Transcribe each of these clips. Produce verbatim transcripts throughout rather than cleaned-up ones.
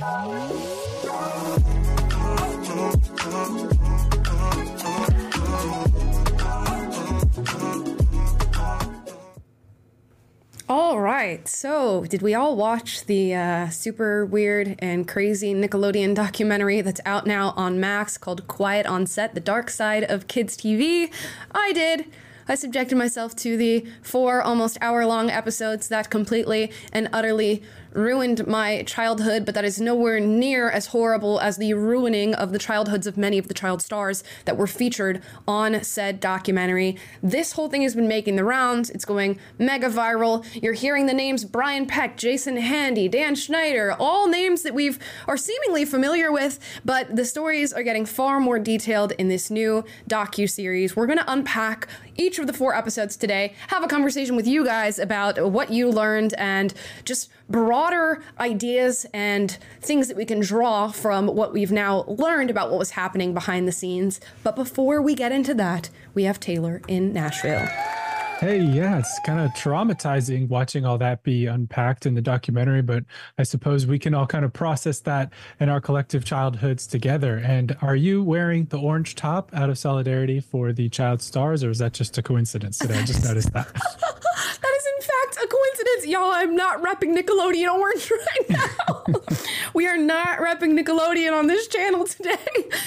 All right, so did we all watch the uh, super weird and crazy Nickelodeon documentary that's out now on Max called Quiet on Set, The Dark Side of Kids T V? I did. I subjected myself to the four almost hour-long episodes that completely and utterly ruined my childhood, but that is nowhere near as horrible as the ruining of the childhoods of many of the child stars that were featured on said documentary. This whole thing has been making the rounds. It's going mega viral. You're hearing the names Brian Peck, Jason Handy, Dan Schneider, all names that we've are seemingly familiar with, but the stories are getting far more detailed in this new docu-series. We're going to unpack each of the four episodes today, have a conversation with you guys about what you learned and just broader ideas and things that we can draw from what we've now learned about what was happening behind the scenes. But before we get into that, we have Taylor in Nashville. Hey, yeah, it's kind of traumatizing watching all that be unpacked in the documentary, but I suppose we can all kind of process that in our collective childhoods together. And are you wearing the orange top out of solidarity for the child stars, or is that just a coincidence? Did I just notice that? That is in fact a coincidence. Y'all, I'm not repping Nickelodeon orange right now. We are not repping Nickelodeon on this channel today.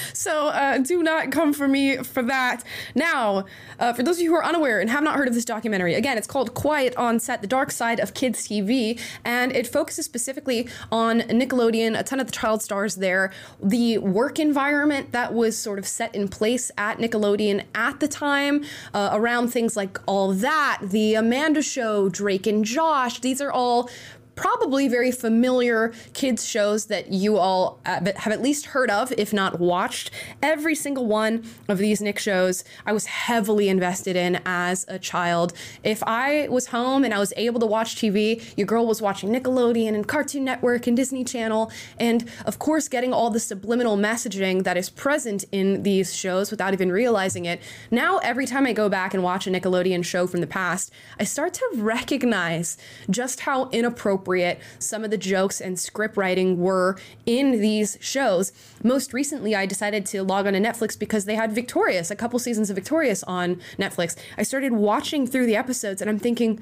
So uh, do not come for me for that. Now, uh, for those of you who are unaware and have not heard of this documentary, again, it's called Quiet on Set, The Dark Side of Kids T V, and it focuses specifically on Nickelodeon, a ton of the child stars there, the work environment that was sort of set in place at Nickelodeon at the time, uh, around things like All That, The Amanda Show, Drake and Josh. These are all probably very familiar kids shows that you all have at least heard of, if not watched. Every single one of these Nick shows I was heavily invested in as a child. If I was home and I was able to watch T V, your girl was watching Nickelodeon and Cartoon Network and Disney Channel, and of course getting all the subliminal messaging that is present in these shows without even realizing it. Now every time I go back and watch a Nickelodeon show from the past, I start to recognize just how inappropriate some of the jokes and script writing were in these shows. Most recently, I decided to log on to Netflix because they had Victorious, a couple seasons of Victorious on Netflix. I started watching through the episodes and I'm thinking,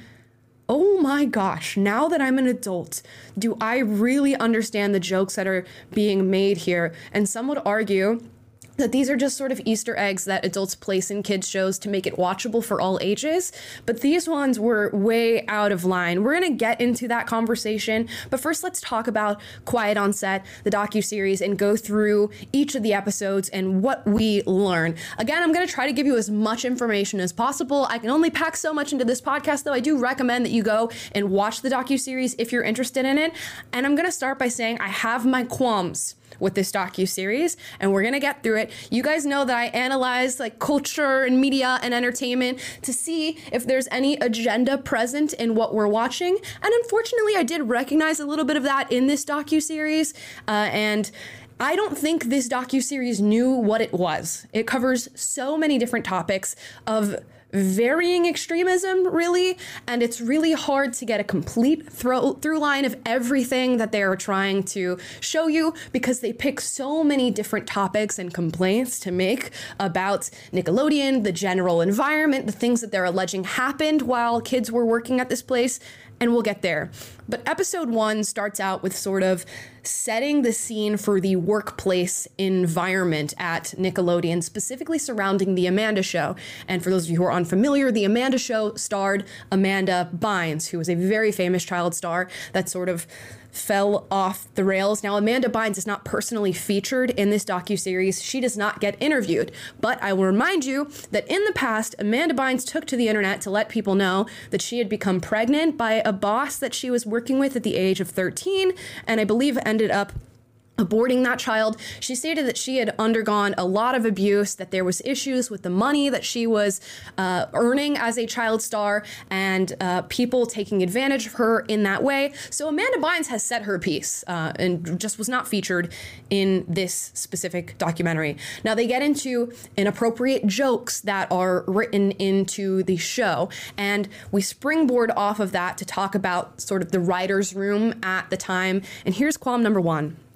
oh my gosh, now that I'm an adult, do I really understand the jokes that are being made here? And some would argue that these are just sort of Easter eggs that adults place in kids' shows to make it watchable for all ages, but these ones were way out of line. We're gonna get into that conversation, but first let's talk about Quiet on Set, the docuseries, and go through each of the episodes and what we learn. Again, I'm gonna try to give you as much information as possible. I can only pack so much into this podcast, though I do recommend that you go and watch the docuseries if you're interested in it. And I'm gonna start by saying I have my qualms with this docu-series, and we're gonna get through it. You guys know that I analyze like culture and media and entertainment to see if there's any agenda present in what we're watching, and unfortunately I did recognize a little bit of that in this docu-series, uh, and I don't think this docu-series knew what it was. It covers so many different topics of varying extremism, really, and it's really hard to get a complete throw through line of everything that they are trying to show you because they pick so many different topics and complaints to make about Nickelodeon, the general environment, the things that they're alleging happened while kids were working at this place, and we'll get there. But episode one starts out with sort of setting the scene for the workplace environment at Nickelodeon, specifically surrounding The Amanda Show. And for those of you who are unfamiliar, The Amanda Show starred Amanda Bynes, who was a very famous child star that sort of fell off the rails. Now, Amanda Bynes is not personally featured in this docuseries. She does not get interviewed. But I will remind you that in the past, Amanda Bynes took to the internet to let people know that she had become pregnant by a boss that she was working with at the age of thirteen, and I believe ended up aborting that child. She stated that she had undergone a lot of abuse, that there was issues with the money that she was uh, earning as a child star, and uh, people taking advantage of her in that way. So Amanda Bynes has said her piece uh, and just was not featured in this specific documentary. Now they get into inappropriate jokes that are written into the show, and we springboard off of that to talk about sort of the writer's room at the time. And here's qualm number one.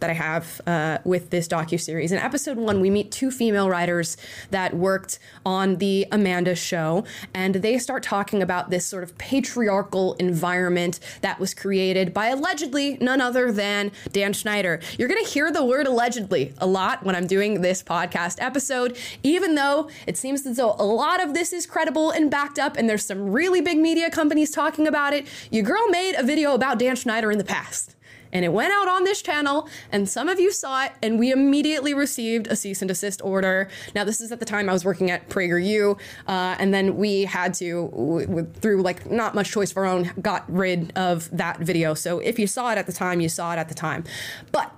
that I have uh, with this docuseries. In episode one, we meet two female writers that worked on the Amanda Show, and they start talking about this sort of patriarchal environment that was created by allegedly none other than Dan Schneider. You're going to hear the word allegedly a lot when I'm doing this podcast episode, even though it seems as though a lot of this is credible and backed up, and there's some really big media companies talking about it. Your girl made a video about Dan Schneider in the past, and it went out on this channel, and some of you saw it, and we immediately received a cease and desist order. Now, this is at the time I was working at PragerU, uh, and then we had to, w- w- through like not much choice of our own, got rid of that video. So if you saw it at the time, you saw it at the time. But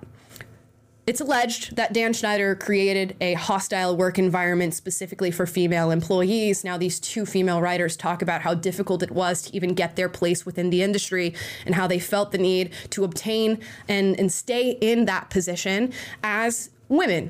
it's alleged that Dan Schneider created a hostile work environment specifically for female employees. Now, these two female writers talk about how difficult it was to even get their place within the industry and how they felt the need to obtain and, and stay in that position as women.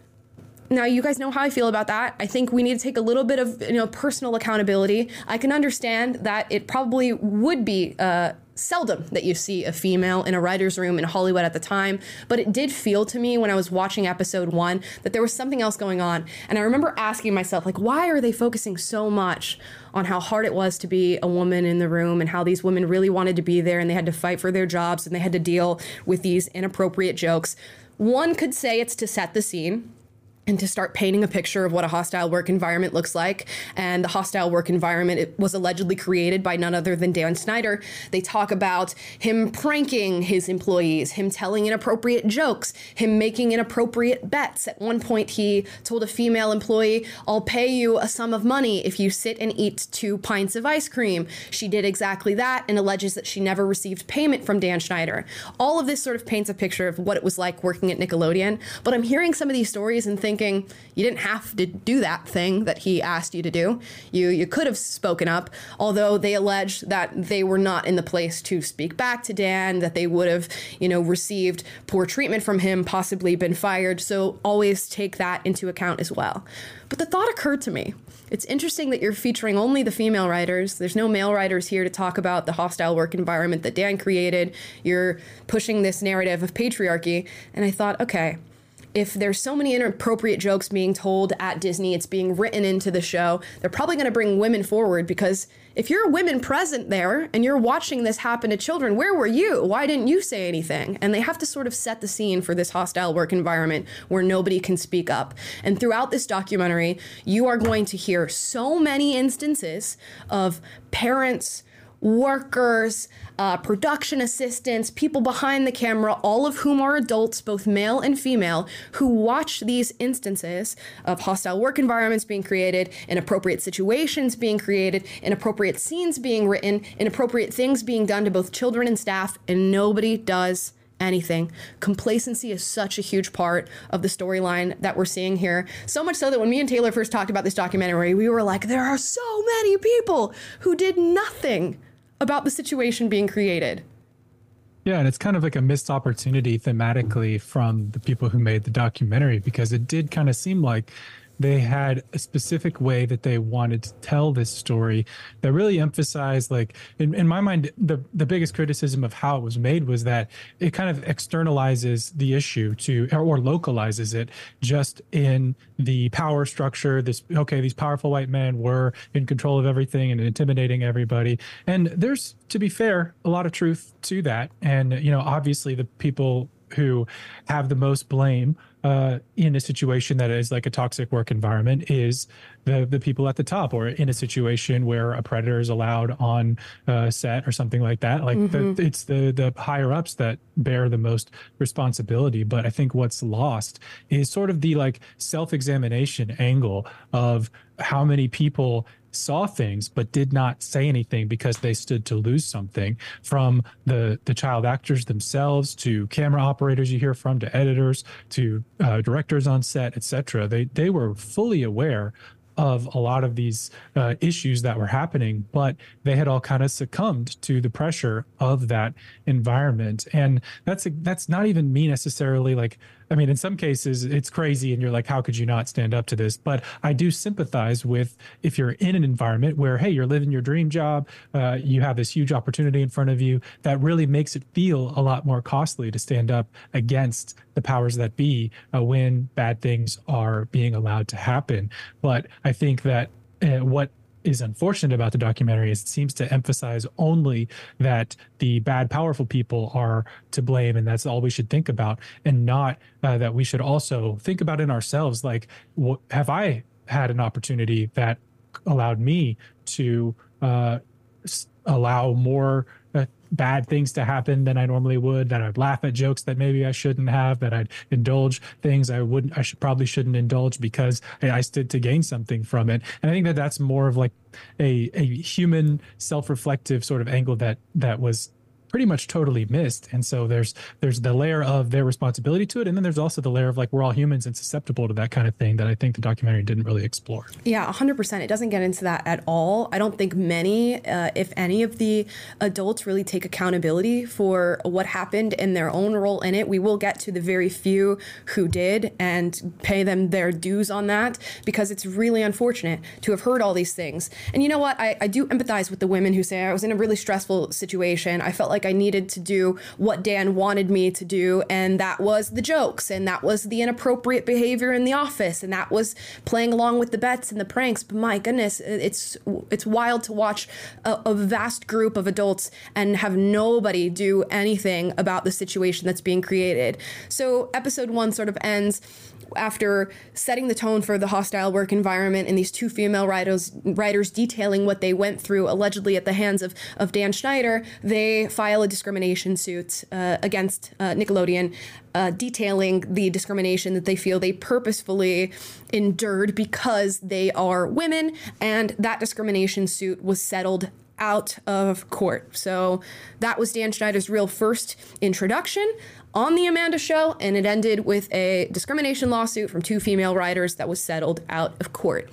Now, you guys know how I feel about that. I think we need to take a little bit of, you know, personal accountability. I can understand that it probably would be uh, seldom that you see a female in a writer's room in Hollywood at the time, but it did feel to me when I was watching episode one that there was something else going on. And I remember asking myself, like, why are they focusing so much on how hard it was to be a woman in the room and how these women really wanted to be there and they had to fight for their jobs and they had to deal with these inappropriate jokes? One could say it's to set the scene and to start painting a picture of what a hostile work environment looks like. And the hostile work environment, it was allegedly created by none other than Dan Schneider. They talk about him pranking his employees, him telling inappropriate jokes, him making inappropriate bets. At one point, he told a female employee, "I'll pay you a sum of money if you sit and eat two pints of ice cream." She did exactly that and alleges that she never received payment from Dan Schneider. All of this sort of paints a picture of what it was like working at Nickelodeon. But I'm hearing some of these stories and thinking, thinking you didn't have to do that thing that he asked you to do. You you could have spoken up, although they alleged that they were not in the place to speak back to Dan, that they would have, you know, received poor treatment from him, possibly been fired. So always take that into account as well. But the thought occurred to me. It's interesting that you're featuring only the female writers. There's no male writers here to talk about the hostile work environment that Dan created. You're pushing this narrative of patriarchy. And I thought, okay, if there's so many inappropriate jokes being told at Disney, it's being written into the show, they're probably going to bring women forward, because if you're women present there and you're watching this happen to children, where were you? Why didn't you say anything? And they have to sort of set the scene for this hostile work environment where nobody can speak up. And throughout this documentary, you are going to hear so many instances of parents, workers, uh, production assistants, people behind the camera, all of whom are adults, both male and female, who watch these instances of hostile work environments being created, inappropriate situations being created, inappropriate scenes being written, inappropriate things being done to both children and staff, and nobody does anything. Complacency is such a huge part of the storyline that we're seeing here. So much so that when me and Taylor first talked about this documentary, we were like, there are so many people who did nothing about the situation being created. Yeah, and it's kind of like a missed opportunity thematically from the people who made the documentary, because it did kind of seem like they had a specific way that they wanted to tell this story that really emphasized, like, in, in my mind, the, the biggest criticism of how it was made was that it kind of externalizes the issue to, or, or localizes it just in the power structure. This, okay, these powerful white men were in control of everything and intimidating everybody. And there's, to be fair, a lot of truth to that. And, you know, obviously the people who have the most blame uh, in a situation that is like a toxic work environment is the the people at the top, or in a situation where a predator is allowed on uh, set or something like that. Like mm-hmm. the, it's the the higher ups that bear the most responsibility. But I think what's lost is sort of the like self-examination angle of how many people saw things but did not say anything because they stood to lose something, from the the child actors themselves to camera operators you hear from, to editors, to uh, directors on set, et cetera. They they were fully aware of a lot of these uh, issues that were happening, but they had all kind of succumbed to the pressure of that environment. And that's a, that's not even me necessarily. Like, I mean, in some cases it's crazy and you're like, how could you not stand up to this? But I do sympathize with if you're in an environment where, hey, you're living your dream job, uh, you have this huge opportunity in front of you, that really makes it feel a lot more costly to stand up against the powers that be uh, when bad things are being allowed to happen. But I think that uh, what is unfortunate about the documentary is it seems to emphasize only that the bad, powerful people are to blame, and that's all we should think about, and not uh, that we should also think about in ourselves, like, what, have I had an opportunity that allowed me to uh, allow more uh, bad things to happen than I normally would, that I'd laugh at jokes that maybe I shouldn't have, that I'd indulge things I wouldn't, I should probably shouldn't indulge because I, I stood to gain something from it. And I think that that's more of like a, a human self-reflective sort of angle that, that was pretty much totally missed. And so there's there's the layer of their responsibility to it, and then there's also the layer of like, we're all humans and susceptible to that kind of thing that I think the documentary didn't really explore. Yeah, one hundred percent. It doesn't get into that at all. I don't think many, uh, if any of the adults really take accountability for what happened and their own role in it. We will get to the very few who did and pay them their dues on that, because it's really unfortunate to have heard all these things. And you know what? I, I do empathize with the women who say, I was in a really stressful situation. I felt like I needed to do what Dan wanted me to do, and that was the jokes, and that was the inappropriate behavior in the office, and that was playing along with the bets and the pranks. But my goodness, it's it's wild to watch a, a vast group of adults and have nobody do anything about the situation that's being created. So episode one sort of ends after setting the tone for the hostile work environment and these two female writers writers detailing what they went through allegedly at the hands of, of Dan Schneider. They file a discrimination suit uh, against uh, Nickelodeon, uh, detailing the discrimination that they feel they purposefully endured because they are women, and that discrimination suit was settled out of court. So that was Dan Schneider's real first introduction on the Amanda Show, and it ended with a discrimination lawsuit from two female writers that was settled out of court.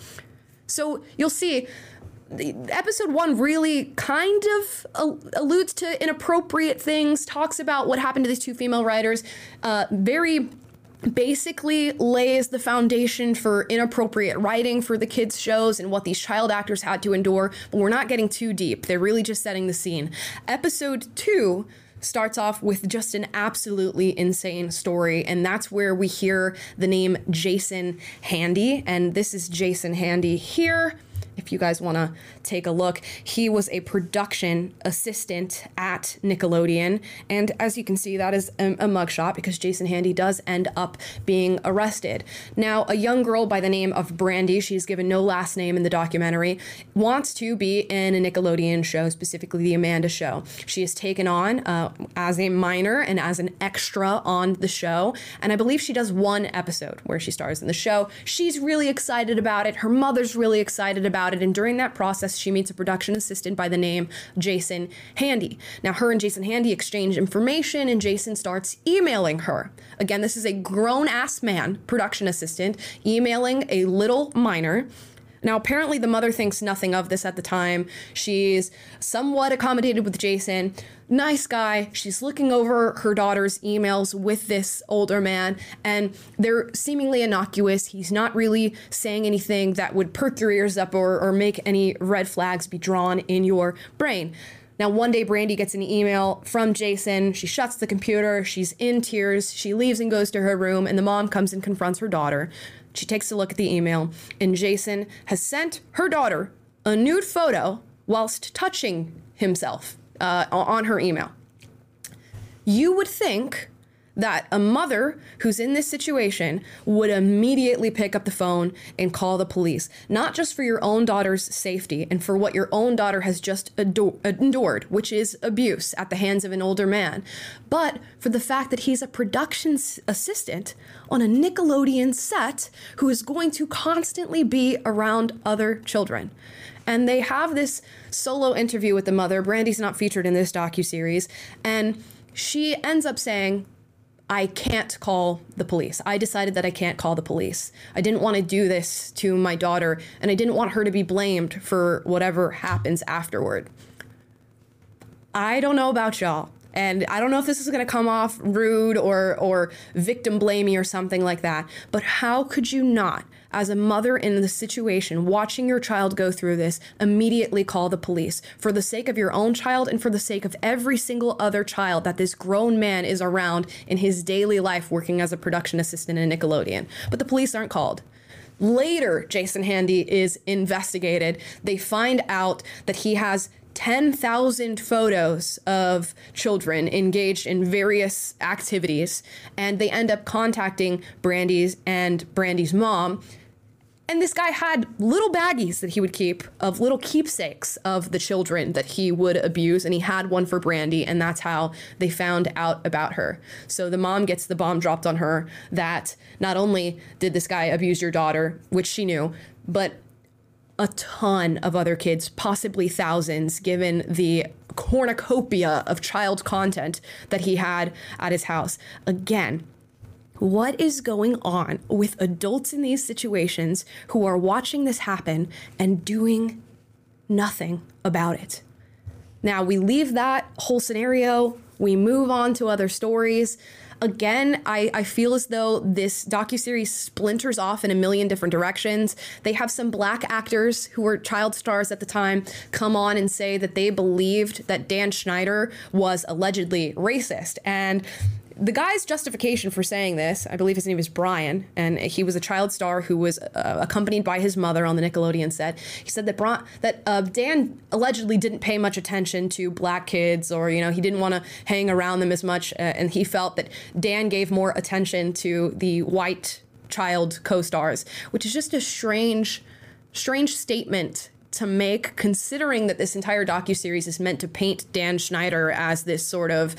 So you'll see, the episode one really kind of alludes to inappropriate things, talks about what happened to these two female writers, uh, very basically lays the foundation for inappropriate writing for the kids' shows and what these child actors had to endure, but we're not getting too deep. They're really just setting the scene. Episode two starts off with just an absolutely insane story, and that's where we hear the name Jason Handy, and this is Jason Handy here. If you guys want to take a look, he was a production assistant at Nickelodeon. And as you can see, that is a, a mugshot, because Jason Handy does end up being arrested. Now, a young girl by the name of Brandy, she's given no last name in the documentary, wants to be in a Nickelodeon show, specifically the Amanda Show. She is taken on uh, as a minor and as an extra on the show. And I believe she does one episode where she stars in the show. She's really excited about it. Her mother's really excited about it. And during that process, she meets a production assistant by the name Jason Handy. Now, her and Jason Handy exchange information, and Jason starts emailing her. Again, this is a grown-ass man, production assistant, emailing a little minor. Now, apparently the mother thinks nothing of this at the time. She's somewhat accommodated with Jason. Nice guy. She's looking over her daughter's emails with this older man, and they're seemingly innocuous. He's not really saying anything that would perk your ears up or, or make any red flags be drawn in your brain. Now, one day, Brandy gets an email from Jason. She shuts the computer. She's in tears. She leaves and goes to her room, and the mom comes and confronts her daughter. She takes a look at the email, and Jason has sent her daughter a nude photo whilst touching himself uh, on her email. You would think that a mother who's in this situation would immediately pick up the phone and call the police, not just for your own daughter's safety and for what your own daughter has just ador- endured, which is abuse at the hands of an older man, but for the fact that he's a production assistant on a Nickelodeon set who is going to constantly be around other children. And they have this solo interview with the mother. Brandy's not featured in this docuseries, and she ends up saying, I can't call the police. I decided that I can't call the police. I didn't want to do this to my daughter, and I didn't want her to be blamed for whatever happens afterward. I don't know about y'all, and I don't know if this is going to come off rude or or victim blamey or something like that, but how could you not, as a mother in the situation, watching your child go through this, immediately call the police for the sake of your own child and for the sake of every single other child that this grown man is around in his daily life working as a production assistant in Nickelodeon? But the police aren't called. Later, Jason Handy is investigated. They find out that he has ten thousand photos of children engaged in various activities, and they end up contacting Brandy's and Brandy's mom. And this guy had little baggies that he would keep of little keepsakes of the children that he would abuse, and he had one for Brandy, and that's how they found out about her. So the mom gets the bomb dropped on her that not only did this guy abuse your daughter, which she knew, but a ton of other kids, possibly thousands, given the cornucopia of child content that he had at his house. Again, what is going on with adults in these situations who are watching this happen and doing nothing about it? Now, we leave that whole scenario, we move on to other stories. Again, I, I feel as though this docuseries splinters off in a million different directions. They have some black actors who were child stars at the time come on and say that they believed that Dan Schneider was allegedly racist. And the guy's justification for saying this, I believe his name is Brian, and he was a child star who was uh, accompanied by his mother on the Nickelodeon set. He said that Bra- that uh, Dan allegedly didn't pay much attention to black kids, or, you know, he didn't want to hang around them as much, uh, and he felt that Dan gave more attention to the white child co-stars, which is just a strange, strange statement to make, considering that this entire docuseries is meant to paint Dan Schneider as this sort of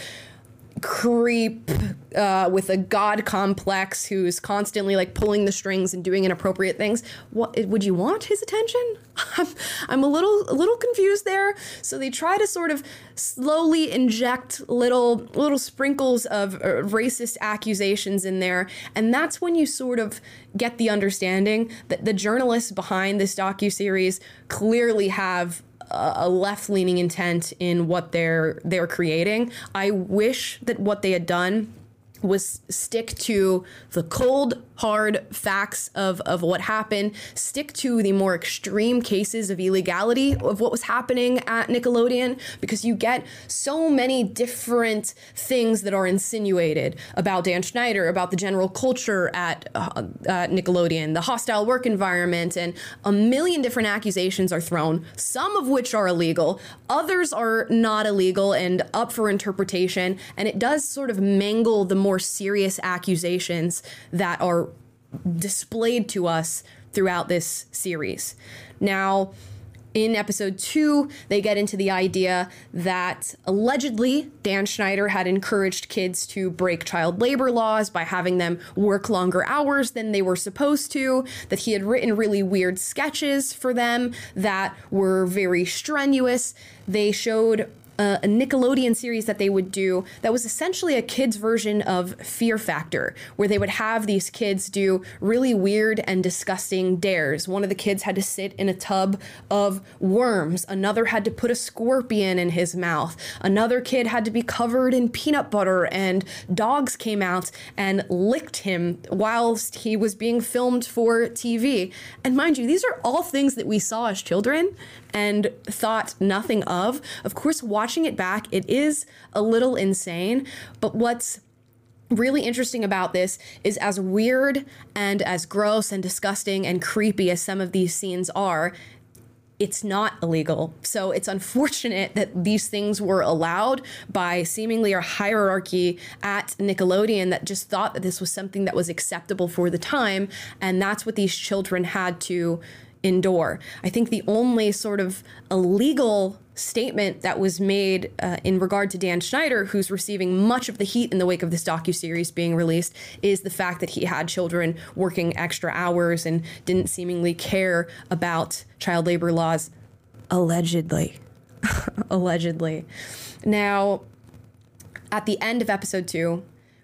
creep uh, with a god complex who's constantly like pulling the strings and doing inappropriate things. What would you want his attention? I'm, I'm a little a little confused there. So they try to sort of slowly inject little little sprinkles of uh, racist accusations in there, and that's when you sort of get the understanding that the journalists behind this docuseries clearly have a left-leaning intent in what they're they're creating. I wish that what they had done was stick to the cold, hard facts of, of what happened, stick to the more extreme cases of illegality of what was happening at Nickelodeon, because you get so many different things that are insinuated about Dan Schneider, about the general culture at, uh, at Nickelodeon, the hostile work environment, and a million different accusations are thrown, some of which are illegal, others are not illegal and up for interpretation, and it does sort of mangle the more more serious accusations that are displayed to us throughout this series. Now, in episode two, they get into the idea that allegedly Dan Schneider had encouraged kids to break child labor laws by having them work longer hours than they were supposed to, that he had written really weird sketches for them that were very strenuous. They showed Uh, a Nickelodeon series that they would do that was essentially a kid's version of Fear Factor, where they would have these kids do really weird and disgusting dares. One of the kids had to sit in a tub of worms. Another had to put a scorpion in his mouth. Another kid had to be covered in peanut butter, and dogs came out and licked him whilst he was being filmed for T V. And mind you, these are all things that we saw as children and thought nothing of. Of course, watching it back, it is a little insane, but what's really interesting about this is, as weird and as gross and disgusting and creepy as some of these scenes are, it's not illegal. So it's unfortunate that these things were allowed by seemingly a hierarchy at Nickelodeon that just thought that this was something that was acceptable for the time, and that's what these children had to endure. I think the only sort of illegal statement that was made uh, in regard to Dan Schneider, who's receiving much of the heat in the wake of this docuseries being released, is the fact that he had children working extra hours and didn't seemingly care about child labor laws, allegedly. allegedly. Now, at the end of episode two,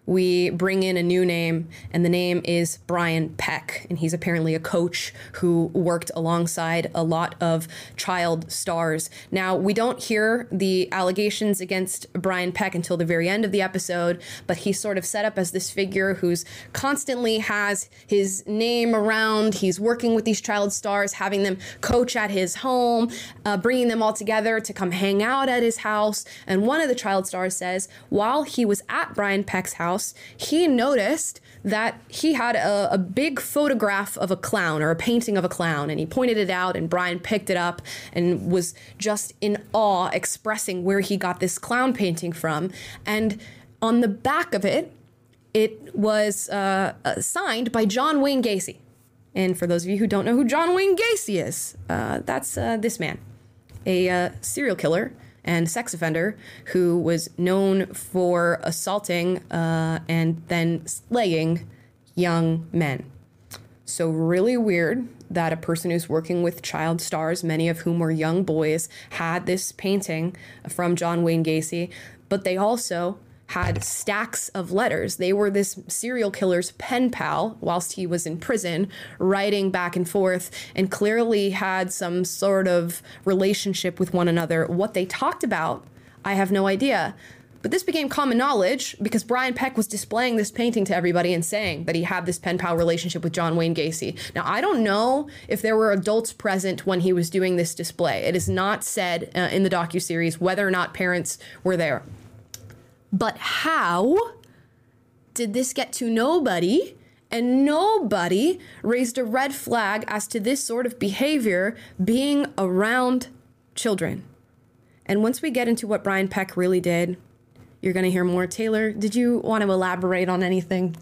we bring in a new name, and the name is Brian Peck. And he's apparently a coach who worked alongside a lot of child stars. Now, we don't hear the allegations against Brian Peck until the very end of the episode, but he's sort of set up as this figure who's constantly has his name around. He's working with these child stars, having them coach at his home, uh, bringing them all together to come hang out at his house. And one of the child stars says, while he was at Brian Peck's house, he noticed that he had a, a big photograph of a clown, or a painting of a clown, and he pointed it out, and Brian picked it up and was just in awe, expressing where he got this clown painting from. And on the back of it, it was uh, uh, signed by John Wayne Gacy. And for those of you who don't know who John Wayne Gacy is, uh, that's uh, this man, a uh, serial killer and sex offender who was known for assaulting uh, and then slaying young men. So really weird that a person who's working with child stars, many of whom were young boys, had this painting from John Wayne Gacy, but they also had stacks of letters. They were this serial killer's pen pal whilst he was in prison, writing back and forth, and clearly had some sort of relationship with one another. What they talked about, I have no idea. But this became common knowledge because Brian Peck was displaying this painting to everybody and saying that he had this pen pal relationship with John Wayne Gacy. Now, I don't know if there were adults present when he was doing this display. It is not said uh, in the docuseries whether or not parents were there. But how did this get to nobody? And nobody raised a red flag as to this sort of behavior being around children. And once we get into what Brian Peck really did, you're going to hear more. Taylor, did you want to elaborate on anything?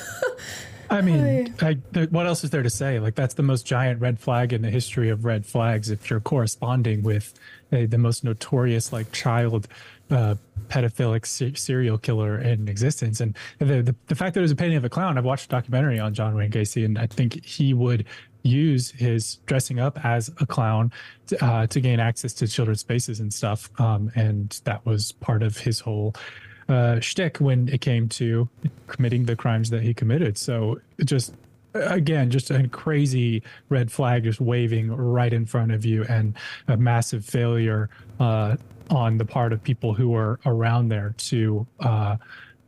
I mean, I, th- what else is there to say? Like, that's the most giant red flag in the history of red flags. If you're corresponding with uh, the most notorious, like, child uh, pedophilic se- serial killer in existence. And the, the the fact that it was a painting of a clown, I've watched a documentary on John Wayne Gacy, and I think he would use his dressing up as a clown to, uh, to gain access to children's spaces and stuff. Um, and that was part of his whole uh, shtick when it came to committing the crimes that he committed. So just, again, just a crazy red flag just waving right in front of you, and a massive failure uh, on the part of people who were around there to uh,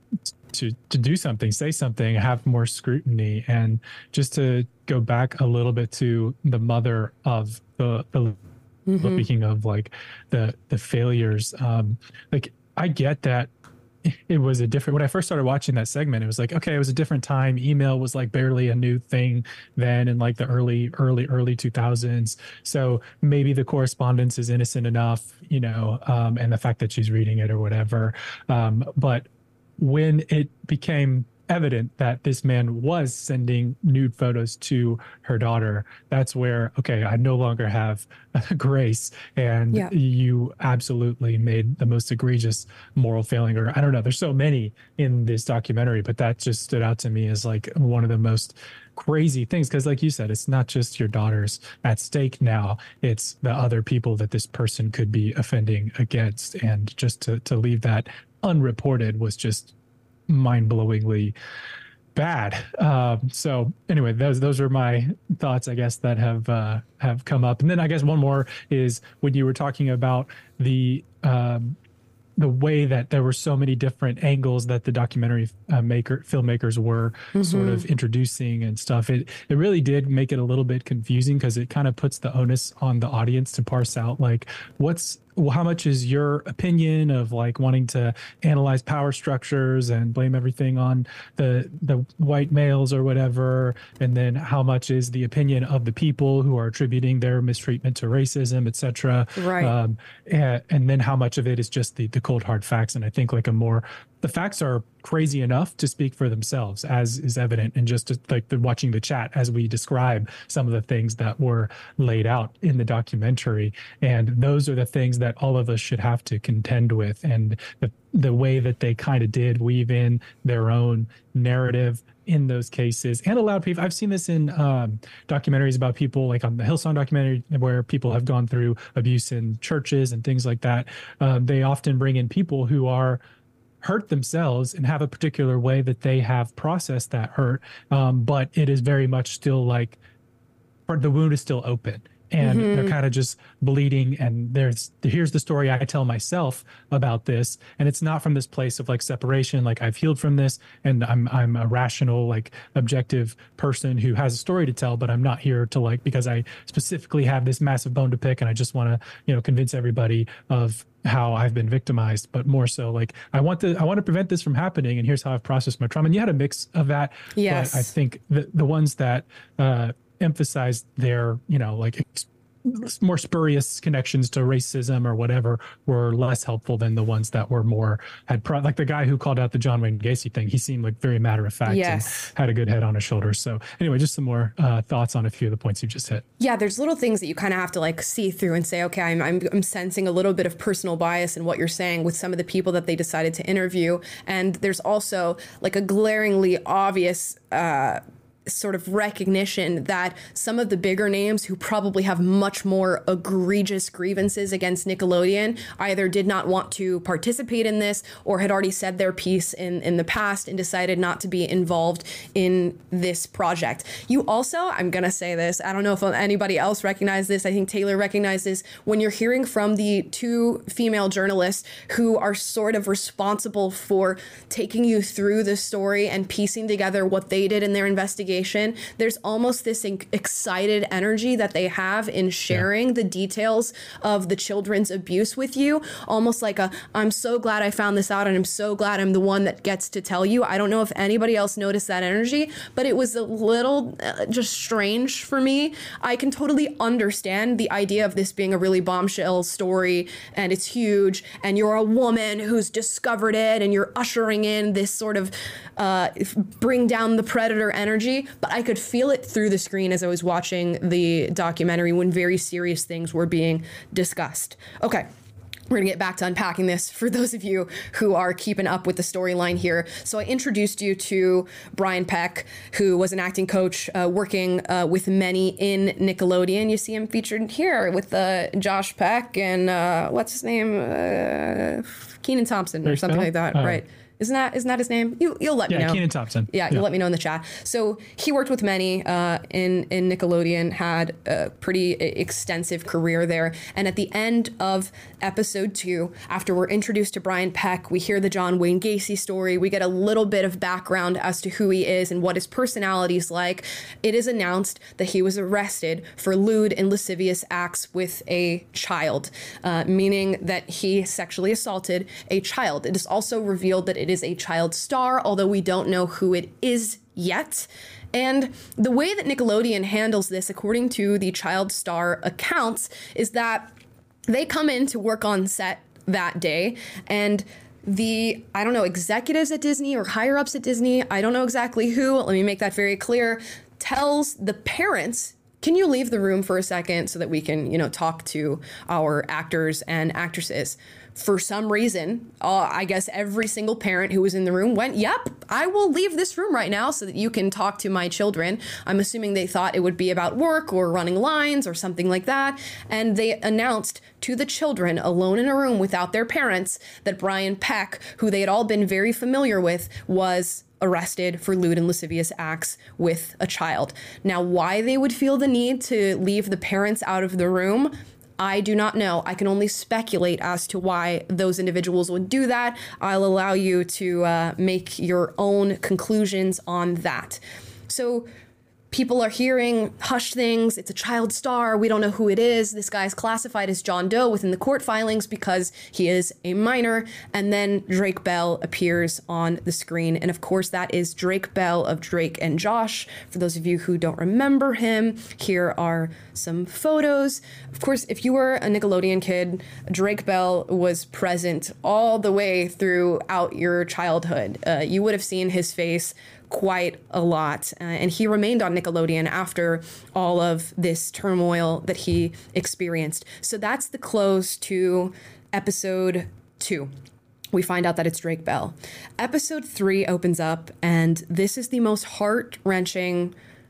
to to do something, say something, have more scrutiny. And just to go back a little bit to the mother of the, the mm-hmm. speaking of like the the failures, um, like I get that it was a different, when I first started watching that segment, it was like, okay, it was a different time. Email was like barely a new thing then in like the early, early, early two thousands. So maybe the correspondence is innocent enough, you know, um, and the fact that she's reading it or whatever. Um, but when it became evident that this man was sending nude photos to her daughter, that's where, okay, I no longer have grace, and yeah. you absolutely made the most egregious moral failing. Or I don't know, there's so many in this documentary, but that just stood out to me as like one of the most crazy things, because like you said, it's not just your daughters at stake now, it's the other people that this person could be offending against. And just to, to leave that unreported was just mind-blowingly bad. Um, so anyway, those those are my thoughts, I guess, that have uh, have come up. And then I guess one more is when you were talking about the um, the way that there were so many different angles that the documentary uh, maker filmmakers were mm-hmm. sort of introducing and stuff. It it really did make it a little bit confusing, because it kind of puts the onus on the audience to parse out like what's well, how much is your opinion of like wanting to analyze power structures and blame everything on the the white males or whatever, and then how much is the opinion of the people who are attributing their mistreatment to racism, et cetera. Right. Um, and, and then how much of it is just the the cold hard facts. And I think like a more the facts are crazy enough to speak for themselves, as is evident in just like the watching the chat as we describe some of the things that were laid out in the documentary. And those are the things that all of us should have to contend with. And the the way that they kind of did weave in their own narrative in those cases, and allowed people, I've seen this in um, documentaries about people, like on the Hillsong documentary, where people have gone through abuse in churches and things like that. Um, they often bring in people who are hurt themselves and have a particular way that they have processed that hurt. Um, but it is very much still like, the wound is still open, and mm-hmm. they're kind of just bleeding. And there's, here's the story I tell myself about this. And it's not from this place of like separation, like I've healed from this and I'm, I'm a rational, like objective person who has a story to tell, but I'm not here to like, because I specifically have this massive bone to pick and I just want to, you know, convince everybody of how I've been victimized, but more so like I want to I want to prevent this from happening, and here's how I've processed my trauma. And you had a mix of that. Yes. But I think the the ones that uh emphasized their, you know, like ex- more spurious connections to racism or whatever were less helpful than the ones that were more had pro- like the guy who called out the John Wayne Gacy thing. He seemed like very matter of fact yes. and had a good head on his shoulders. So anyway, just some more uh, thoughts on a few of the points you just hit. Yeah, there's little things that you kind of have to like see through and say, okay, I'm, I'm I'm sensing a little bit of personal bias in what you're saying with some of the people that they decided to interview. And there's also like a glaringly obvious uh sort of recognition that some of the bigger names who probably have much more egregious grievances against Nickelodeon either did not want to participate in this or had already said their piece in, in the past and decided not to be involved in this project. You also, I'm going to say this, I don't know if anybody else recognized this. I think Taylor recognized this. When you're hearing from the two female journalists who are sort of responsible for taking you through the story and piecing together what they did in their investigation, there's almost this excited energy that they have in sharing yeah. the details of the children's abuse with you. Almost like a, I'm so glad I found this out and I'm so glad I'm the one that gets to tell you. I don't know if anybody else noticed that energy, but it was a little uh, just strange for me. I can totally understand the idea of this being a really bombshell story and it's huge and you're a woman who's discovered it and you're ushering in this sort of uh, bring down the predator energy. But I could feel it through the screen as I was watching the documentary when very serious things were being discussed. Okay. We're going to get back to unpacking this for those of you who are keeping up with the storyline here. So I introduced you to Brian Peck, who was an acting coach uh, working uh, with many in Nickelodeon. You see him featured here with uh, Josh Peck and uh, what's his name? Uh, Kenan Thompson or something like that, oh. right? Isn't that isn't that his name? You you'll let yeah, me know. Kenan Thompson. Yeah, you'll yeah. let me know in the chat. So he worked with many uh, in in Nickelodeon, had a pretty extensive career there. And at the end of episode two, after we're introduced to Brian Peck, we hear the John Wayne Gacy story. We get a little bit of background as to who he is and what his personality is like. It is announced that he was arrested for lewd and lascivious acts with a child, uh, meaning that he sexually assaulted a child. It is also revealed that it is a child star, although we don't know who it is yet. And the way that Nickelodeon handles this, according to the child star accounts, is that they come in to work on set that day, and the, I don't know, executives at Disney or higher ups at Disney, I don't know exactly who, let me make that very clear, tells the parents, can you leave the room for a second so that we can, you know, talk to our actors and actresses? For some reason, uh, I guess every single parent who was in the room went, yep, I will leave this room right now so that you can talk to my children. I'm assuming they thought it would be about work or running lines or something like that. And they announced to the children alone in a room without their parents that Brian Peck, who they had all been very familiar with, was arrested for lewd and lascivious acts with a child. Now, why they would feel the need to leave the parents out of the room, I do not know. I can only speculate as to why those individuals would do that. I'll allow you to uh, make your own conclusions on that. So people are hearing hush things. It's a child star. We don't know who it is. This guy's classified as John Doe within the court filings because he is a minor. And then Drake Bell appears on the screen. And of course, that is Drake Bell of Drake and Josh. For those of you who don't remember him, here are some photos. Of course, if you were a Nickelodeon kid, Drake Bell was present all the way throughout your childhood. Uh, you would have seen his face quite a lot. Uh, and he remained on Nickelodeon after all of this turmoil that he experienced. So that's the close to episode two. We find out that it's Drake Bell. Episode three opens up, and this is the most heart-wrenching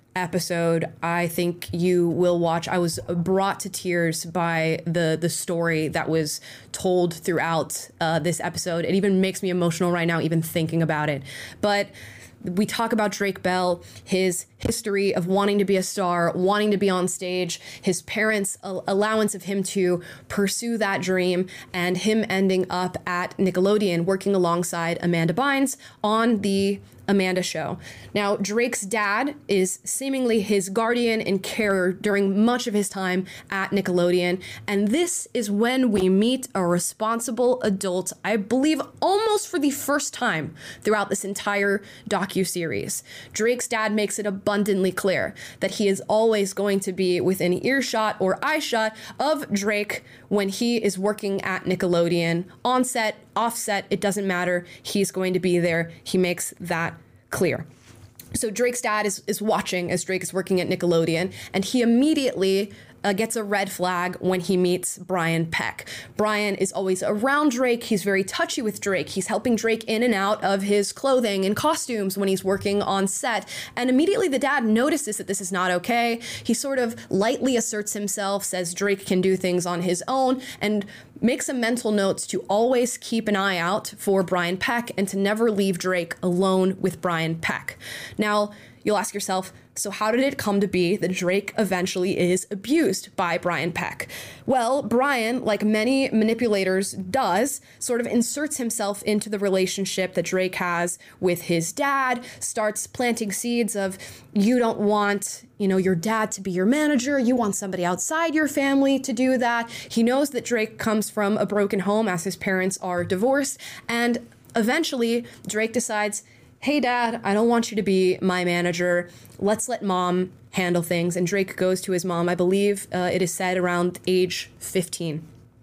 episode. I think you will watch. I was brought to tears by the the story that was told throughout uh, this episode. It even makes me emotional right now, even thinking about it. But we talk about Drake Bell, his history of wanting to be a star, wanting to be on stage, his parents' allowance of him to pursue that dream, and him ending up at Nickelodeon working alongside Amanda Bynes on the Amanda Show. Now, Drake's dad is seemingly his guardian and carer during much of his time at Nickelodeon, and this is when we meet a responsible adult, I believe almost for the first time throughout this entire docuseries. Drake's dad makes it abundantly clear that he is always going to be within earshot or eyeshot of Drake when he is working at Nickelodeon, on set, off set, it doesn't matter. He's going to be there. He makes that clear. So Drake's dad is, is watching as Drake is working at Nickelodeon, and he immediately uh, gets a red flag when he meets Brian Peck. Brian is always around Drake. He's very touchy with Drake. He's helping Drake in and out of his clothing and costumes when he's working on set. And immediately the dad notices that this is not okay. He sort of lightly asserts himself, says Drake can do things on his own, and makes a mental note to always keep an eye out for Brian Peck and to never leave Drake alone with Brian Peck. Now, you'll ask yourself, so how did it come to be that Drake eventually is abused by Brian Peck? Well, Brian, like many manipulators does, sort of inserts himself into the relationship that Drake has with his dad, starts planting seeds of, you don't want, you know, your dad to be your manager, you want somebody outside your family to do that. He knows that Drake comes from a broken home as his parents are divorced, and eventually Drake decides, hey, Dad, I don't want you to be my manager. Let's let Mom handle things. And Drake goes to his mom, I believe uh, it is said around age fifteen.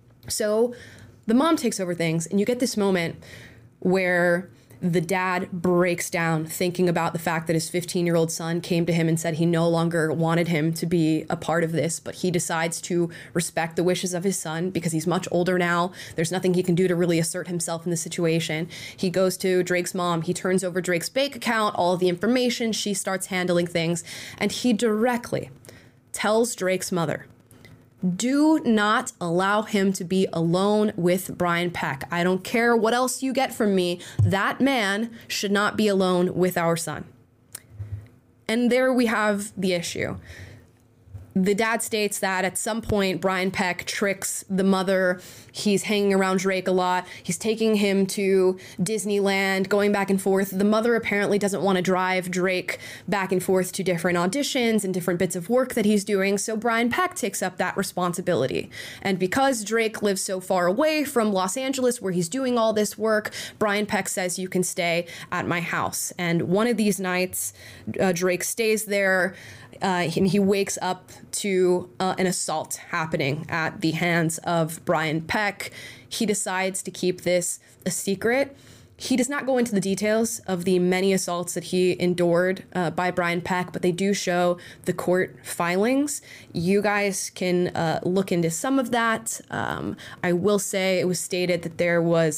So the mom takes over things, and you get this moment where the dad breaks down thinking about the fact that his fifteen-year-old son came to him and said he no longer wanted him to be a part of this, but he decides to respect the wishes of his son because he's much older now. There's nothing he can do to really assert himself in the situation. He goes to Drake's mom. He turns over Drake's bank account, all of the information. She starts handling things, and he directly tells Drake's mother, do not allow him to be alone with Brian Peck. I don't care what else you get from me. That man should not be alone with our son. And there we have the issue. The dad states that at some point, Brian Peck tricks the mother. He's hanging around Drake a lot. He's taking him to Disneyland, going back and forth. The mother apparently doesn't want to drive Drake back and forth to different auditions and different bits of work that he's doing. So Brian Peck takes up that responsibility. And because Drake lives so far away from Los Angeles where he's doing all this work, Brian Peck says, you can stay at my house. And one of these nights, uh, Drake stays there. Uh, and he wakes up to uh, an assault happening at the hands of Brian Peck. He decides to keep this a secret. He does not go into the details of the many assaults that he endured uh, by Brian Peck, but they do show the court filings. You guys can uh, look into some of that. Um, I will say it was stated that there was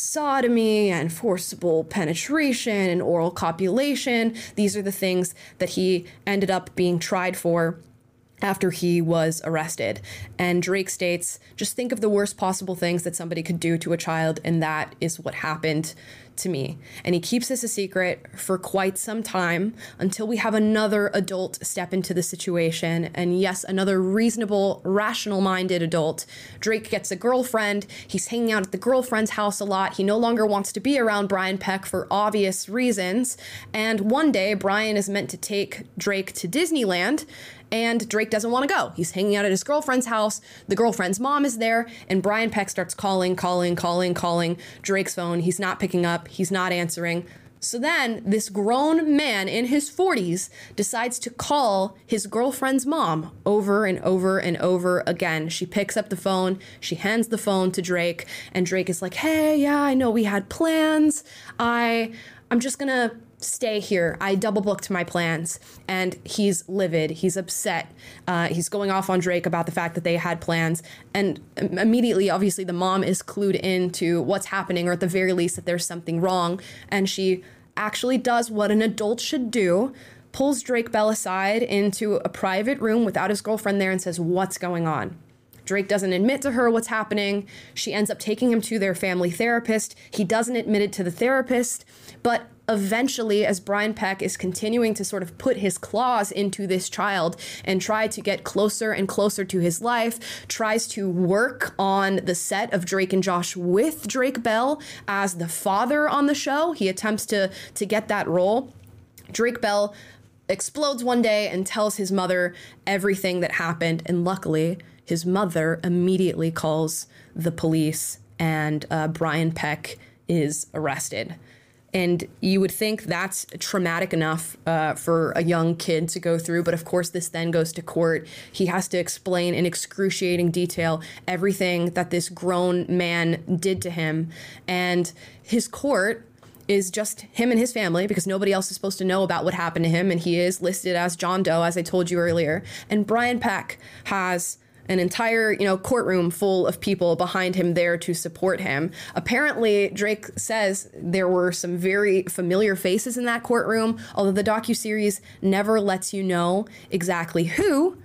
sodomy and forcible penetration and oral copulation. These are the things that he ended up being tried for after he was arrested. And Drake states, just think of the worst possible things that somebody could do to a child, and that is what happened to me. And he keeps this a secret for quite some time until we have another adult step into the situation. And yes, another reasonable, rational-minded adult. Drake gets a girlfriend. He's hanging out at the girlfriend's house a lot. He no longer wants to be around Brian Peck for obvious reasons. And one day, Brian is meant to take Drake to Disneyland, and Drake doesn't want to go. He's hanging out at his girlfriend's house. The girlfriend's mom is there, and Brian Peck starts calling, calling, calling, calling Drake's phone. He's not picking up. He's not answering. So then this grown man in his forties decides to call his girlfriend's mom over and over and over again. She picks up the phone. She hands the phone to Drake, and Drake is like, hey, yeah, I know we had plans. I, I'm just going to stay here. I double booked my plans. And he's livid. He's upset. Uh, he's going off on Drake about the fact that they had plans. And immediately, obviously, the mom is clued into what's happening, or at the very least that there's something wrong. And she actually does what an adult should do, pulls Drake Bell aside into a private room without his girlfriend there and says, "What's going on?" Drake doesn't admit to her what's happening. She ends up taking him to their family therapist. He doesn't admit it to the therapist, but eventually, as Brian Peck is continuing to sort of put his claws into this child and try to get closer and closer to his life, tries to work on the set of Drake and Josh with Drake Bell as the father on the show. He attempts to, to get that role. Drake Bell explodes one day and tells his mother everything that happened, and luckily, his mother immediately calls the police, and uh, Brian Peck is arrested. And you would think that's traumatic enough uh, for a young kid to go through. But of course, this then goes to court. He has to explain in excruciating detail everything that this grown man did to him. And his court is just him and his family, because nobody else is supposed to know about what happened to him. And he is listed as John Doe, as I told you earlier. And Brian Peck has an entire, you know, courtroom full of people behind him there to support him. Apparently, Drake says there were some very familiar faces in that courtroom, although the docuseries never lets you know exactly who.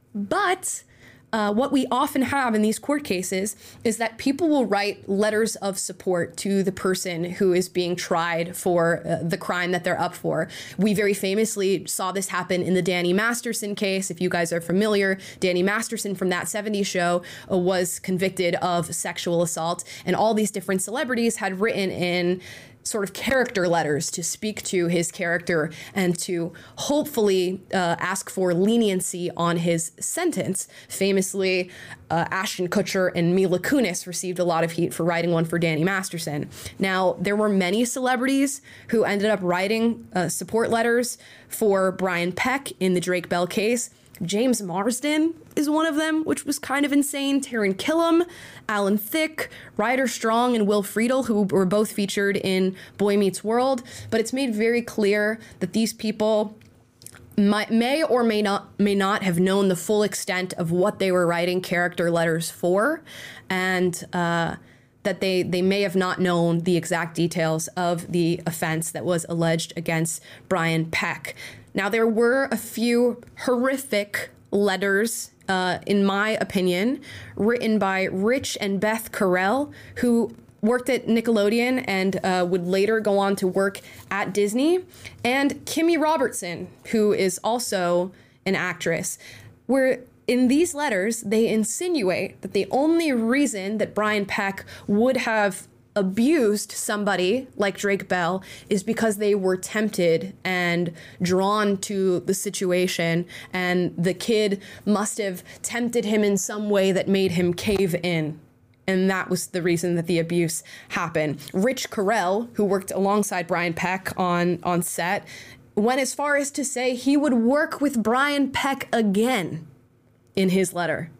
But Uh, what we often have in these court cases is that people will write letters of support to the person who is being tried for uh, the crime that they're up for. We very famously saw this happen in the Danny Masterson case. If you guys are familiar, Danny Masterson from That seventies Show uh, was convicted of sexual assault, and all these different celebrities had written in sort of character letters to speak to his character and to hopefully uh, ask for leniency on his sentence. Famously, uh, Ashton Kutcher and Mila Kunis received a lot of heat for writing one for Danny Masterson. Now, there were many celebrities who ended up writing uh, support letters for Brian Peck in the Drake Bell case. James Marsden is one of them, which was kind of insane. Taran Killam, Alan Thicke, Ryder Strong, and Will Friedle, who were both featured in Boy Meets World. But it's made very clear that these people might, may or may not may not have known the full extent of what they were writing character letters for, and uh, that they they may have not known the exact details of the offense that was alleged against Brian Peck. Now, there were a few horrific letters, uh, in my opinion, written by Rich and Beth Carell, who worked at Nickelodeon and uh, would later go on to work at Disney, and Kimmy Robertson, who is also an actress, where in these letters, they insinuate that the only reason that Brian Peck would have abused somebody like Drake Bell is because they were tempted and drawn to the situation, and the kid must have tempted him in some way that made him cave in. And that was the reason that the abuse happened. Rich Carell, who worked alongside Brian Peck on, on set, went as far as to say he would work with Brian Peck again in his letter.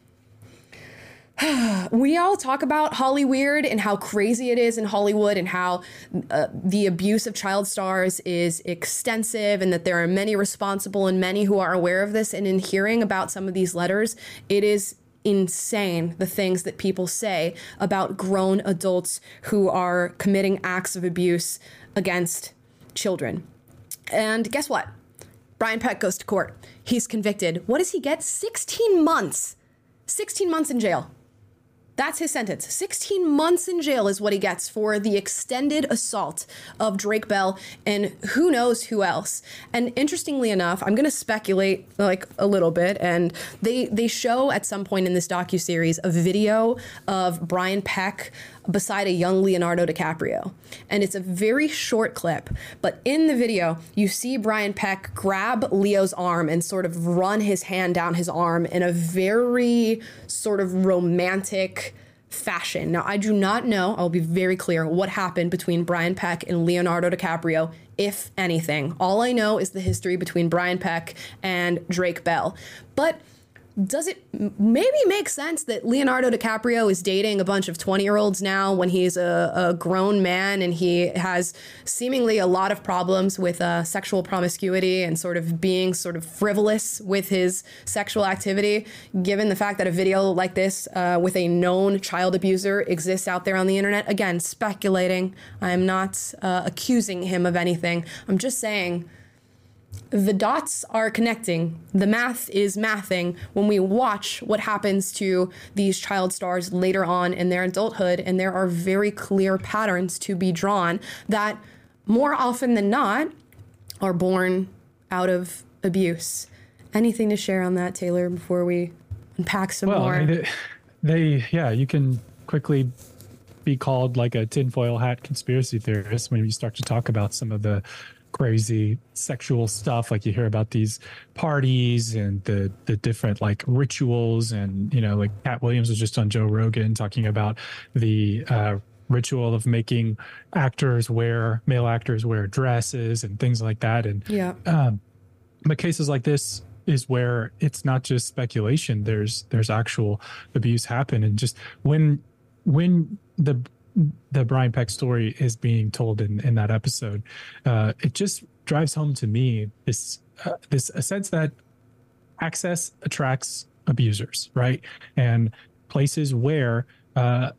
We all talk about Hollyweird and how crazy it is in Hollywood, and how uh, the abuse of child stars is extensive, and that there are many responsible and many who are aware of this. And in hearing about some of these letters, it is insane the things that people say about grown adults who are committing acts of abuse against children. And guess what? Brian Peck goes to court. He's convicted. What does he get? sixteen months. sixteen months in jail. That's his sentence. sixteen months in jail is what he gets for the extended assault of Drake Bell and who knows who else. And interestingly enough, I'm going to speculate like a little bit, and they they show at some point in this docuseries a video of Brian Peck beside a young Leonardo DiCaprio. And it's a very short clip, but in the video, you see Brian Peck grab Leo's arm and sort of run his hand down his arm in a very sort of romantic fashion. Now, I do not know, I'll be very clear, what happened between Brian Peck and Leonardo DiCaprio, if anything. All I know is the history between Brian Peck and Drake Bell. But does it maybe make sense that Leonardo DiCaprio is dating a bunch of twenty-year-olds now when he's a, a grown man, and he has seemingly a lot of problems with uh, sexual promiscuity and sort of being sort of frivolous with his sexual activity, given the fact that a video like this uh, with a known child abuser exists out there on the internet? Again, speculating. I'm not uh, accusing him of anything. I'm just saying, the dots are connecting. The math is mathing when we watch what happens to these child stars later on in their adulthood. And there are very clear patterns to be drawn that more often than not are born out of abuse. Anything to share on that, Taylor, before we unpack some well, more? I mean, they, they, yeah, you can quickly be called like a tinfoil hat conspiracy theorist when you start to talk about some of the crazy sexual stuff. Like you hear about these parties and the the different like rituals, and you know, like Cat Williams was just on Joe Rogan talking about the uh ritual of making actors wear male actors wear dresses and things like that. And yeah um but cases like this is where it's not just speculation. There's there's actual abuse happen. And just when when the the Brian Peck story is being told in, in that episode, uh, it just drives home to me this uh, this a sense that access attracts abusers, right? And places where uh,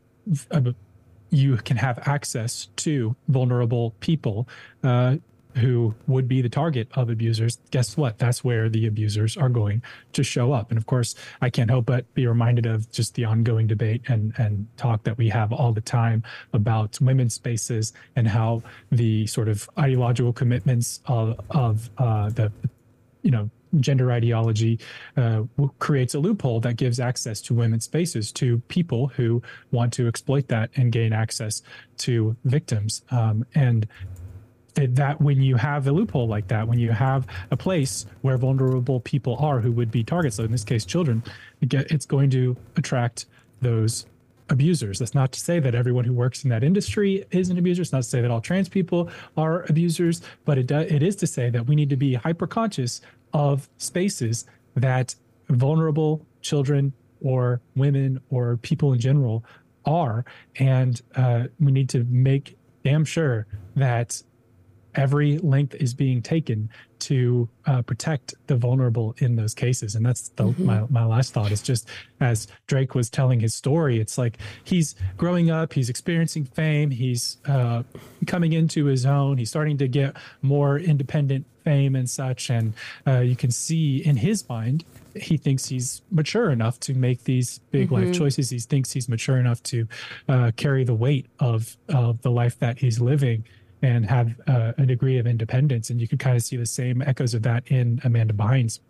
you can have access to vulnerable people uh, who would be the target of abusers, guess what? That's where the abusers are going to show up. And of course, I can't help but be reminded of just the ongoing debate and, and talk that we have all the time about women's spaces and how the sort of ideological commitments of, of uh, the, you know, gender ideology uh, creates a loophole that gives access to women's spaces to people who want to exploit that and gain access to victims. Um, and that when you have a loophole like that, when you have a place where vulnerable people are who would be targets, so in this case, children, it's going to attract those abusers. That's not to say that everyone who works in that industry is an abuser. It's not to say that all trans people are abusers, but it, do, it is to say that we need to be hyper conscious of spaces that vulnerable children or women or people in general are. And uh, we need to make damn sure that every length is being taken to uh, protect the vulnerable in those cases. And that's the, mm-hmm. my, my last thought is just as Drake was telling his story, it's like he's growing up, he's experiencing fame, he's uh, coming into his own, he's starting to get more independent fame and such. And uh, you can see in his mind, he thinks he's mature enough to make these big mm-hmm. life choices. He thinks he's mature enough to uh, carry the weight of, of the life that he's living and have uh, a degree of independence. And you can kind of see the same echoes of that in Amanda Bynes.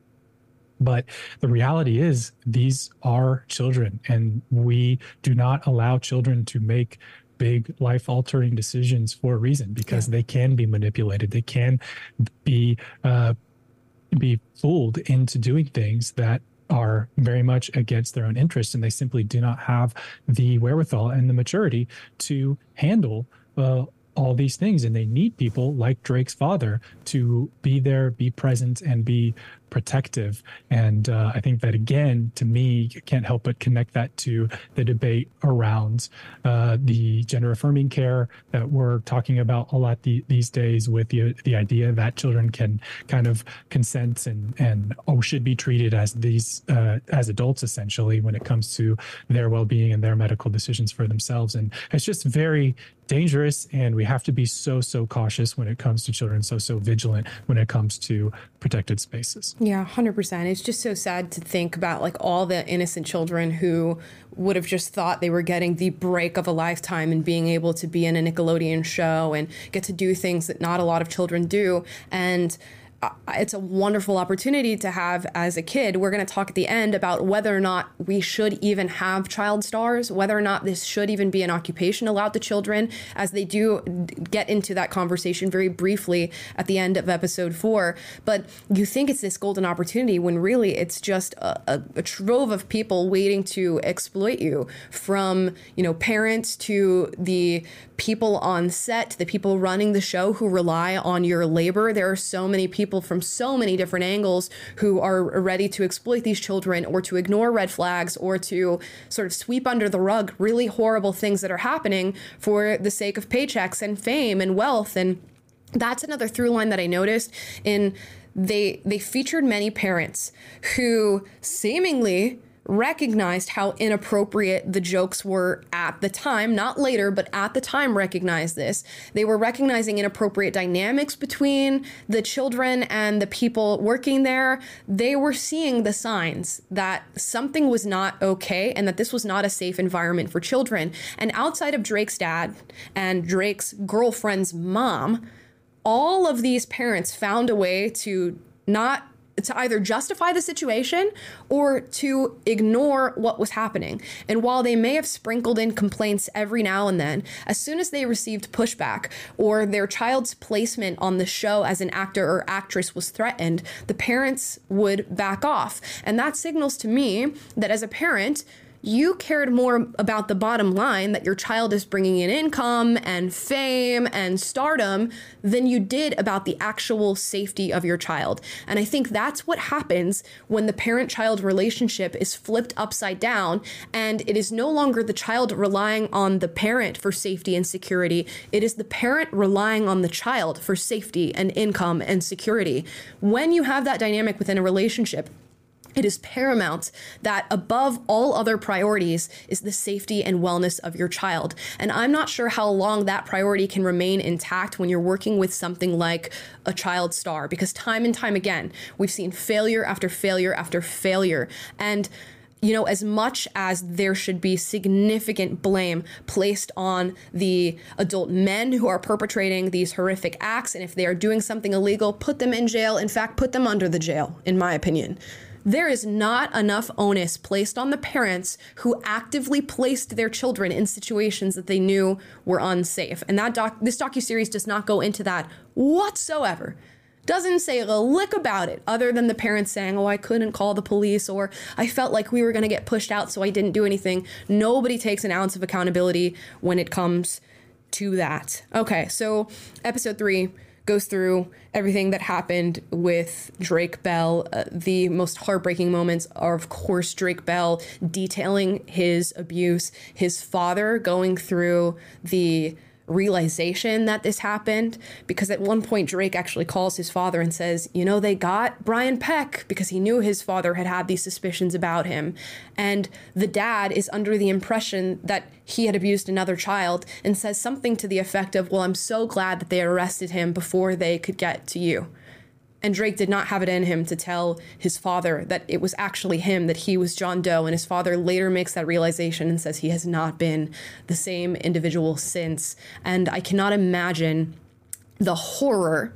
But the reality is these are children, and we do not allow children to make big life altering decisions for a reason, because yeah. they can be manipulated. They can be, uh, be fooled into doing things that are very much against their own interests, and they simply do not have the wherewithal and the maturity to handle uh, all these things. And they need people like Drake's father to be there, be present, and be protective. And uh, I think that, again, to me, you can't help but connect that to the debate around uh, the gender affirming care that we're talking about a lot the, these days, with the the idea that children can kind of consent and and oh should be treated as these uh, as adults, essentially, when it comes to their well-being and their medical decisions for themselves. And it's just very dangerous, and we have to be so so cautious when it comes to children, so so vigilant when it comes to protected spaces. Yeah, one hundred percent. It's just so sad to think about like all the innocent children who would have just thought they were getting the break of a lifetime and being able to be in a Nickelodeon show and get to do things that not a lot of children do. And it's a wonderful opportunity to have as a kid. We're going to talk at the end about whether or not we should even have child stars, whether or not this should even be an occupation allowed to children, as they do get into that conversation very briefly at the end of episode four. But you think it's this golden opportunity when really it's just a, a, a trove of people waiting to exploit you, from, you know, parents to the people on set, to the people running the show who rely on your labor. There are so many people from so many different angles who are ready to exploit these children, or to ignore red flags, or to sort of sweep under the rug really horrible things that are happening for the sake of paychecks and fame and wealth. And that's another through line that I noticed in they they featured many parents who seemingly recognized how inappropriate the jokes were at the time, not later, but at the time recognized this. They were recognizing inappropriate dynamics between the children and the people working there. They were seeing the signs that something was not okay and that this was not a safe environment for children. And outside of Drake's dad and Drake's girlfriend's mom, all of these parents found a way to not to either justify the situation or to ignore what was happening. And while they may have sprinkled in complaints every now and then, as soon as they received pushback or their child's placement on the show as an actor or actress was threatened, the parents would back off. And that signals to me that as a parent, you cared more about the bottom line, that your child is bringing in income and fame and stardom, than you did about the actual safety of your child. And I think that's what happens when the parent-child relationship is flipped upside down and it is no longer the child relying on the parent for safety and security. It is the parent relying on the child for safety and income and security. When you have that dynamic within a relationship, it is paramount that above all other priorities is the safety and wellness of your child. And I'm not sure how long that priority can remain intact when you're working with something like a child star, because time and time again, we've seen failure after failure after failure. And you know, as much as there should be significant blame placed on the adult men who are perpetrating these horrific acts, and if they are doing something illegal, put them in jail. In fact, put them under the jail, in my opinion. There is not enough onus placed on the parents who actively placed their children in situations that they knew were unsafe. And that doc, this docuseries does not go into that whatsoever. Doesn't say a lick about it other than the parents saying, oh, I couldn't call the police, or I felt like we were going to get pushed out, so I didn't do anything. Nobody takes an ounce of accountability when it comes to that. Okay, so episode three goes through everything that happened with Drake Bell. Uh, the most heartbreaking moments are, of course, Drake Bell detailing his abuse, his father going through the realization that this happened, because at one point Drake actually calls his father and says, you know, they got Brian Peck, because he knew his father had had these suspicions about him. And the dad is under the impression that he had abused another child and says something to the effect of, well, I'm so glad that they arrested him before they could get to you. And Drake did not have it in him to tell his father that it was actually him, that he was John Doe. And his father later makes that realization and says he has not been the same individual since. And I cannot imagine the horror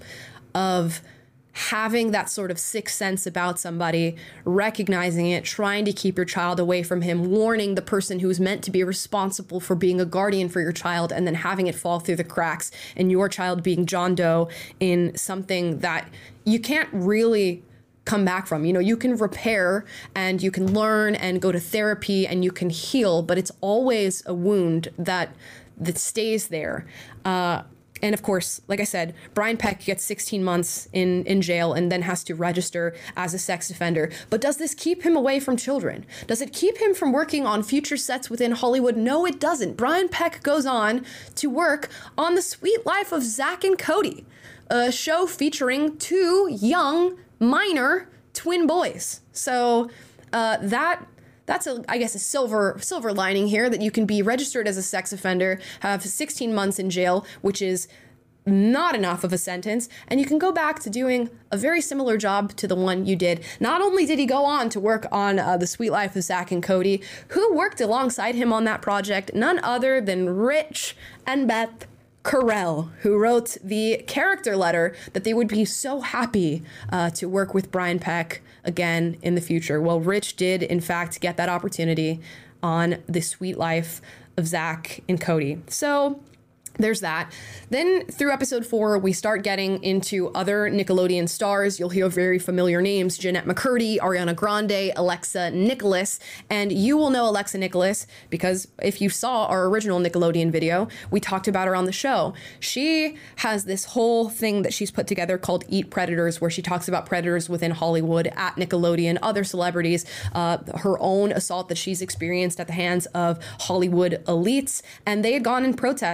of having that sort of sixth sense about somebody, recognizing it, trying to keep your child away from him, warning the person who's meant to be responsible for being a guardian for your child, and then having it fall through the cracks, and your child being John Doe in something that you can't really come back from. You know, you can repair and you can learn and go to therapy and you can heal, but it's always a wound that that stays there. Uh, And of course, like I said, Brian Peck gets sixteen months in, in jail and then has to register as a sex offender. But does this keep him away from children? Does it keep him from working on future sets within Hollywood? No, it doesn't. Brian Peck goes on to work on The Sweet Life of Zack and Cody, a show featuring two young, minor twin boys. So uh, that... That's, a, I guess, a silver silver lining here, that you can be registered as a sex offender, have sixteen months in jail, which is not enough of a sentence, and you can go back to doing a very similar job to the one you did. Not only did he go on to work on uh, The Sweet Life of Zack and Cody, who worked alongside him on that project, none other than Rich and Beth Carell, who wrote the character letter that they would be so happy uh, to work with Brian Peck again in the future. Well, Rich did, in fact, get that opportunity on The Sweet Life of Zack and Cody. So there's that. Then through episode four, we start getting into other Nickelodeon stars. You'll hear very familiar names: Jeanette McCurdy, Ariana Grande, Alexa Nicholas. And you will know Alexa Nicholas because if you saw our original Nickelodeon video, we talked about her on the show. She has this whole thing that she's put together called Eat Predators, where she talks about predators within Hollywood, at Nickelodeon, other celebrities, uh, her own assault that she's experienced at the hands of Hollywood elites. And they had gone and protested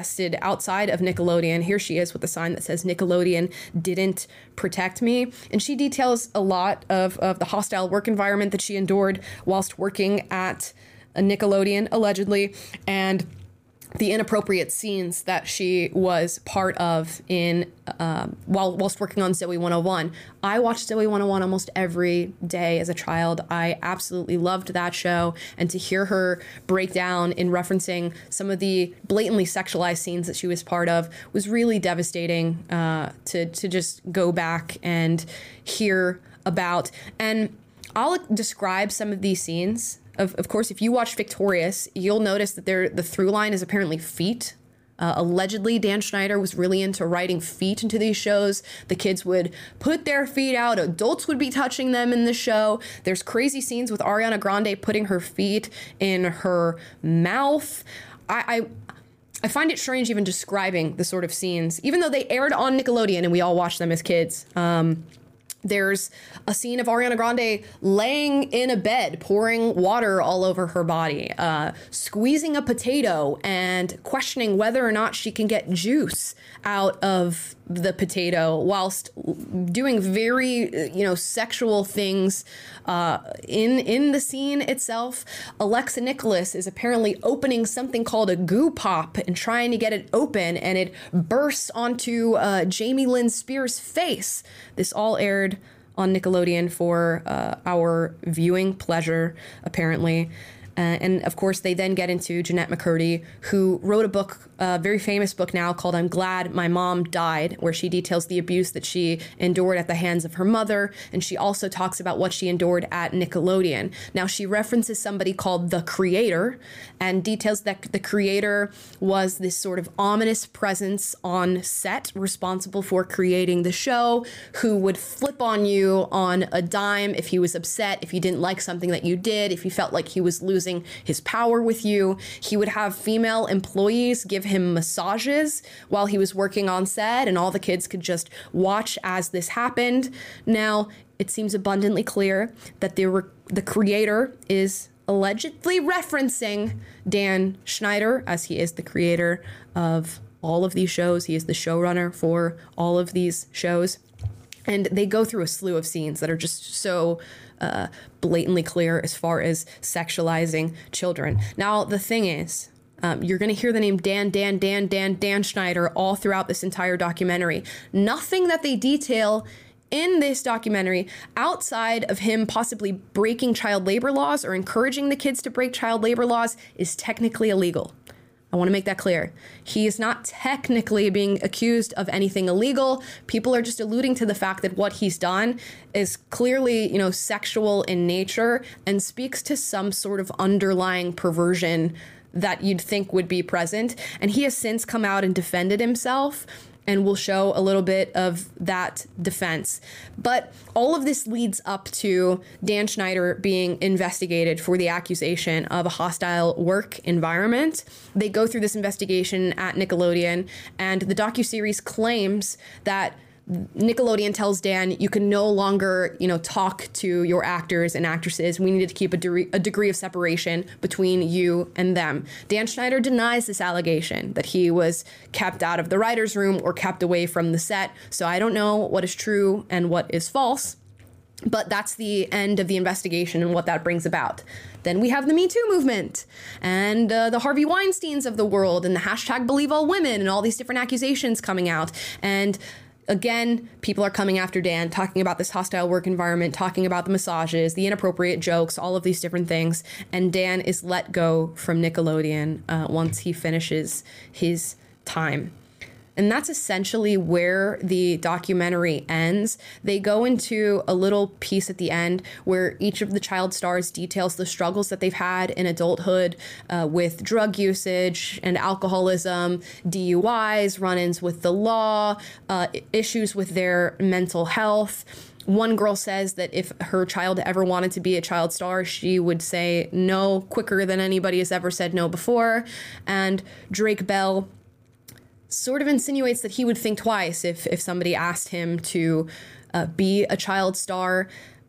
outside of Nickelodeon. Here she is with a sign that says Nickelodeon didn't protect me. And she details a lot of, of the hostile work environment that she endured whilst working at a Nickelodeon, allegedly, and the inappropriate scenes that she was part of in um, while whilst working on Zoey one oh one. I watched Zoey one oh one almost every day as a child. I absolutely loved that show, and to hear her break down in referencing some of the blatantly sexualized scenes that she was part of was really devastating uh, to to just go back and hear about. And I'll describe some of these scenes. Of, of course, if you watch Victorious, you'll notice that there the through line is apparently feet. Uh, allegedly, Dan Schneider was really into writing feet into these shows. The kids would put their feet out. Adults would be touching them in the show. There's crazy scenes with Ariana Grande putting her feet in her mouth. I, I I find it strange even describing the sort of scenes, even though they aired on Nickelodeon and we all watched them as kids. Um, There's a scene of Ariana Grande laying in a bed, pouring water all over her body, uh, squeezing a potato and questioning whether or not she can get juice out of the potato whilst doing very, you know, sexual things uh, in in the scene itself. Alexa Nikolas is apparently opening something called a goo pop and trying to get it open, and it bursts onto uh, Jamie Lynn Spears' face. This all aired on Nickelodeon for uh, our viewing pleasure, apparently. Uh, and of course, they then get into Jennette McCurdy, who wrote a book, a very famous book now called I'm Glad My Mom Died, where she details the abuse that she endured at the hands of her mother. And she also talks about what she endured at Nickelodeon. Now, she references somebody called The Creator and details that the Creator was this sort of ominous presence on set responsible for creating the show, who would flip on you on a dime if he was upset, if you didn't like something that you did, if you felt like he was losing his power with you. He would have female employees give him massages while he was working on set, and all the kids could just watch as this happened. Now, it seems abundantly clear that the, re- the creator is allegedly referencing Dan Schneider, as he is the creator of all of these shows. He is the showrunner for all of these shows. And they go through a slew of scenes that are just so uh, blatantly clear as far as sexualizing children. Now, the thing is, um, you're going to hear the name Dan, Dan, Dan, Dan, Dan Schneider all throughout this entire documentary. Nothing that they detail in this documentary, outside of him possibly breaking child labor laws or encouraging the kids to break child labor laws, is technically illegal. I want to make that clear. He is not technically being accused of anything illegal. People are just alluding to the fact that what he's done is clearly, you know, sexual in nature and speaks to some sort of underlying perversion that you'd think would be present. And he has since come out and defended himself, and we'll show a little bit of that defense. But all of this leads up to Dan Schneider being investigated for the accusation of a hostile work environment. They go through this investigation at Nickelodeon, and the docuseries claims that Nickelodeon tells Dan, you can no longer, you know, talk to your actors and actresses. We needed to keep a, de- a degree of separation between you and them. Dan Schneider denies this allegation that he was kept out of the writer's room or kept away from the set. So I don't know what is true and what is false, but that's the end of the investigation and what that brings about. Then we have the Me Too movement and uh, the Harvey Weinsteins of the world and the hashtag Believe All Women and all these different accusations coming out. And again, people are coming after Dan, talking about this hostile work environment, talking about the massages, the inappropriate jokes, all of these different things. And Dan is let go from Nickelodeon uh, once he finishes his time. And that's essentially where the documentary ends. They go into a little piece at the end where each of the child stars details the struggles that they've had in adulthood uh, with drug usage and alcoholism, D U Is, run-ins with the law, uh, issues with their mental health. One girl says that if her child ever wanted to be a child star, she would say no quicker than anybody has ever said no before. And Drake Bell sort of insinuates that he would think twice if, if somebody asked him to uh, be a child star.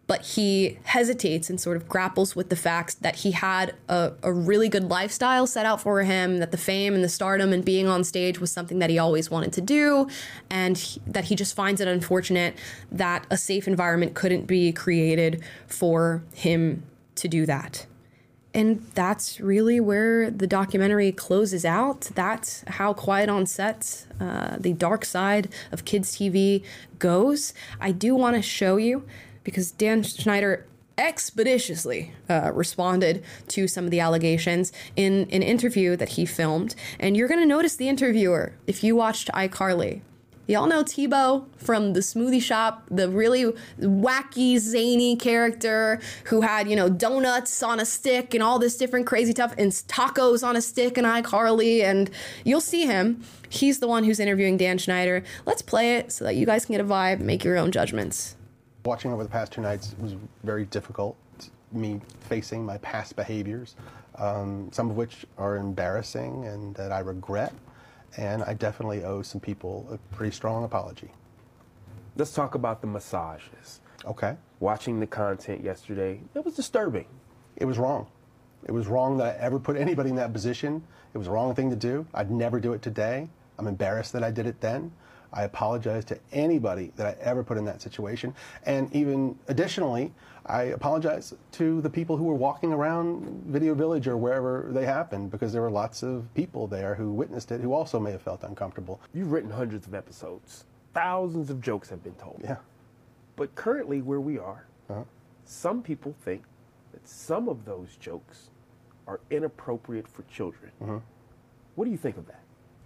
but he hesitates and sort of grapples with the fact that he had a, a really good lifestyle set out for him, that the fame and the stardom and being on stage was something that he always wanted to do, and he, that he just finds it unfortunate that a safe environment couldn't be created for him to do that. And that's really where the documentary closes out. That's how Quiet on Set, uh, the dark side of kids' T V goes. I do want to show you, because Dan Schneider expeditiously uh, responded to some of the allegations in an interview that he filmed. And you're going to notice the interviewer if you watched iCarly. Y'all know Tebow from the Smoothie Shop, the really wacky, zany character who had, you know, donuts on a stick and all this different crazy stuff, and tacos on a stick in iCarly. And you'll see him. He's the one who's interviewing Dan Schneider. Let's play it so that you guys can get a vibe and make your own judgments. Watching over the past two nights was very difficult. Me facing my past behaviors, um, some of which are embarrassing and that I regret. And I definitely owe some people a pretty strong apology. Let's talk about the massages. Okay. Watching the content yesterday, it was disturbing. It was wrong. It was wrong that I ever put anybody in that position. It was the wrong thing to do. I'd never do it today. I'm embarrassed that I did it then. I apologize to anybody that I ever put in that situation. And even additionally, I apologize to the people who were walking around Video Village or wherever they happened, because there were lots of people there who witnessed it who also may have felt uncomfortable. You've written hundreds of episodes. Thousands of jokes have been told. Yeah. But currently where we are, uh-huh. some people think that some of those jokes are inappropriate for children. Mm-hmm. What do you think of that?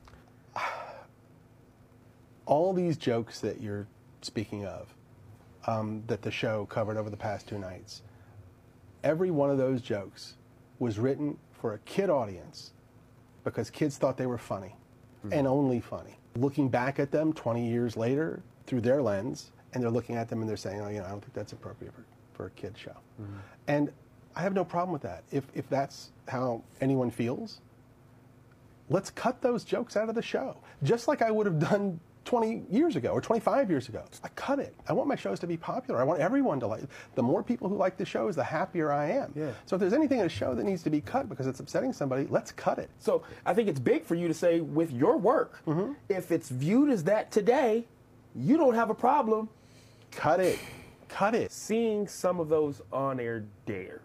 All these jokes that you're speaking of, um, that the show covered over the past two nights, every one of those jokes was written for a kid audience because kids thought they were funny, mm-hmm. and only funny. Looking back at them twenty years later through their lens, and they're looking at them and they're saying, oh, you know, I don't think that's appropriate for, for a kid show. Mm-hmm. And I have no problem with that. If, if that's how anyone feels, let's cut those jokes out of the show, just like I would have done twenty years ago or twenty-five years ago. I cut it. I want my shows to be popular. I want everyone to like. The more people who like the shows, the happier I am. Yeah. So if there's anything in a show that needs to be cut because it's upsetting somebody, let's cut it. So I think it's big for you to say, with your work, mm-hmm. if it's viewed as that today, you don't have a problem. Cut it. Cut it. Seeing some of those on-air dares,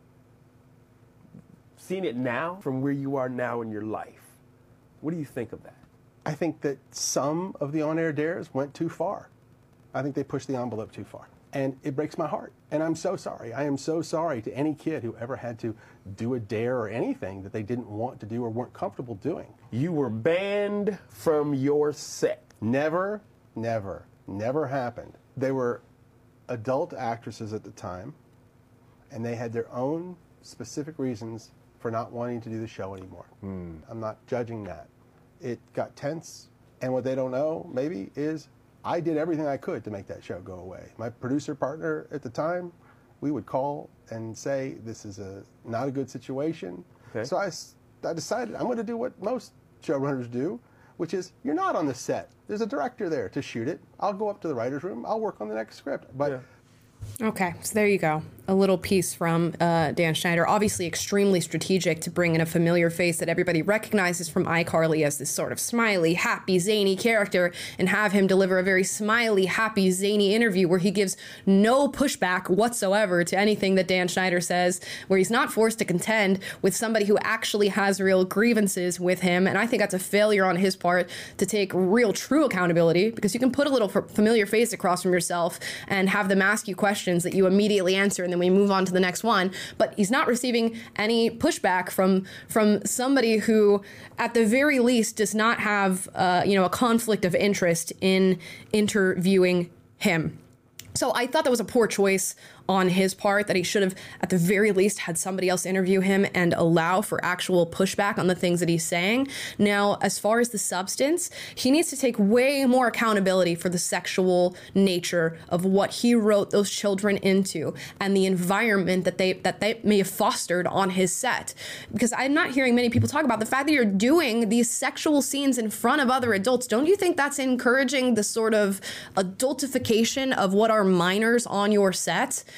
seeing it now from where you are now in your life, what do you think of that? I think that some of the on-air dares went too far. I think they pushed the envelope too far. And it breaks my heart. And I'm so sorry. I am so sorry to any kid who ever had to do a dare or anything that they didn't want to do or weren't comfortable doing. You were banned from your set. Never, never, never happened. They were adult actresses at the time, and they had their own specific reasons for not wanting to do the show anymore. Mm. I'm not judging that. It got tense, and what they don't know, maybe, is I did everything I could to make that show go away. My producer partner at the time, we would call and say, this is a not a good situation. Okay. So I, I decided I'm going to do what most showrunners do, which is, you're not on the set. There's a director there to shoot it. I'll go up to the writer's room. I'll work on the next script. But yeah. Okay, so there you go. A little piece from uh, Dan Schneider. Obviously extremely strategic to bring in a familiar face that everybody recognizes from iCarly as this sort of smiley, happy, zany character, and have him deliver a very smiley, happy, zany interview where he gives no pushback whatsoever to anything that Dan Schneider says, where he's not forced to contend with somebody who actually has real grievances with him. And I think that's a failure on his part to take real, true accountability, because you can put a little familiar face across from yourself and have them ask you questions that you immediately answer, and then we move on to the next one. But he's not receiving any pushback from from somebody who, at the very least, does not have uh, you know a conflict of interest in interviewing him. So I thought that was a poor choice on his part, that he should have, at the very least, had somebody else interview him and allow for actual pushback on the things that he's saying. Now, as far as the substance, he needs to take way more accountability for the sexual nature of what he wrote those children into and the environment that they that they may have fostered on his set. Because I'm not hearing many people talk about the fact that you're doing these sexual scenes in front of other adults. Don't you think that's encouraging the sort of adultification of what are minors on your set?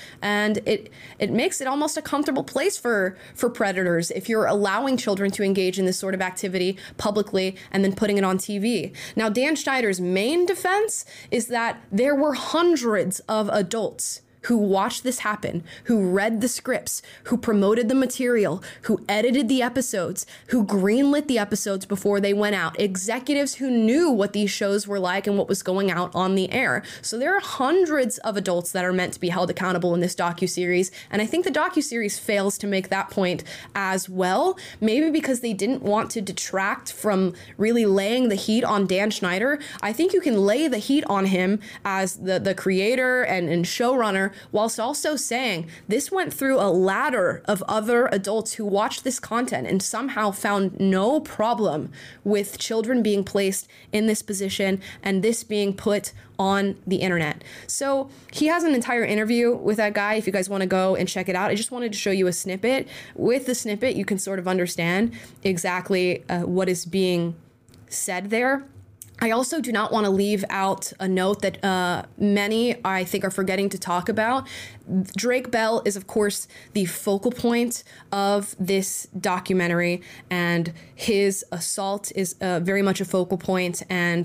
And it it makes it almost a comfortable place for for predators if you're allowing children to engage in this sort of activity publicly and then putting it on T V. Now, Dan Schneider's main defense is that there were hundreds of adults who watched this happen, who read the scripts, who promoted the material, who edited the episodes, who greenlit the episodes before they went out, executives who knew what these shows were like and what was going out on the air. So there are hundreds of adults that are meant to be held accountable in this docuseries, and I think the docuseries fails to make that point as well, maybe because they didn't want to detract from really laying the heat on Dan Schneider. I think you can lay the heat on him as the, the creator and, and showrunner, whilst also saying this went through a ladder of other adults who watched this content and somehow found no problem with children being placed in this position and this being put on the internet. So he has an entire interview with that guy if you guys want to go and check it out. I just wanted to show you a snippet. With the snippet, you can sort of understand exactly uh, what is being said there. I also do not want to leave out a note that uh, many, I think, are forgetting to talk about. Drake Bell is, of course, the focal point of this documentary, and his assault is uh, very much a focal point, and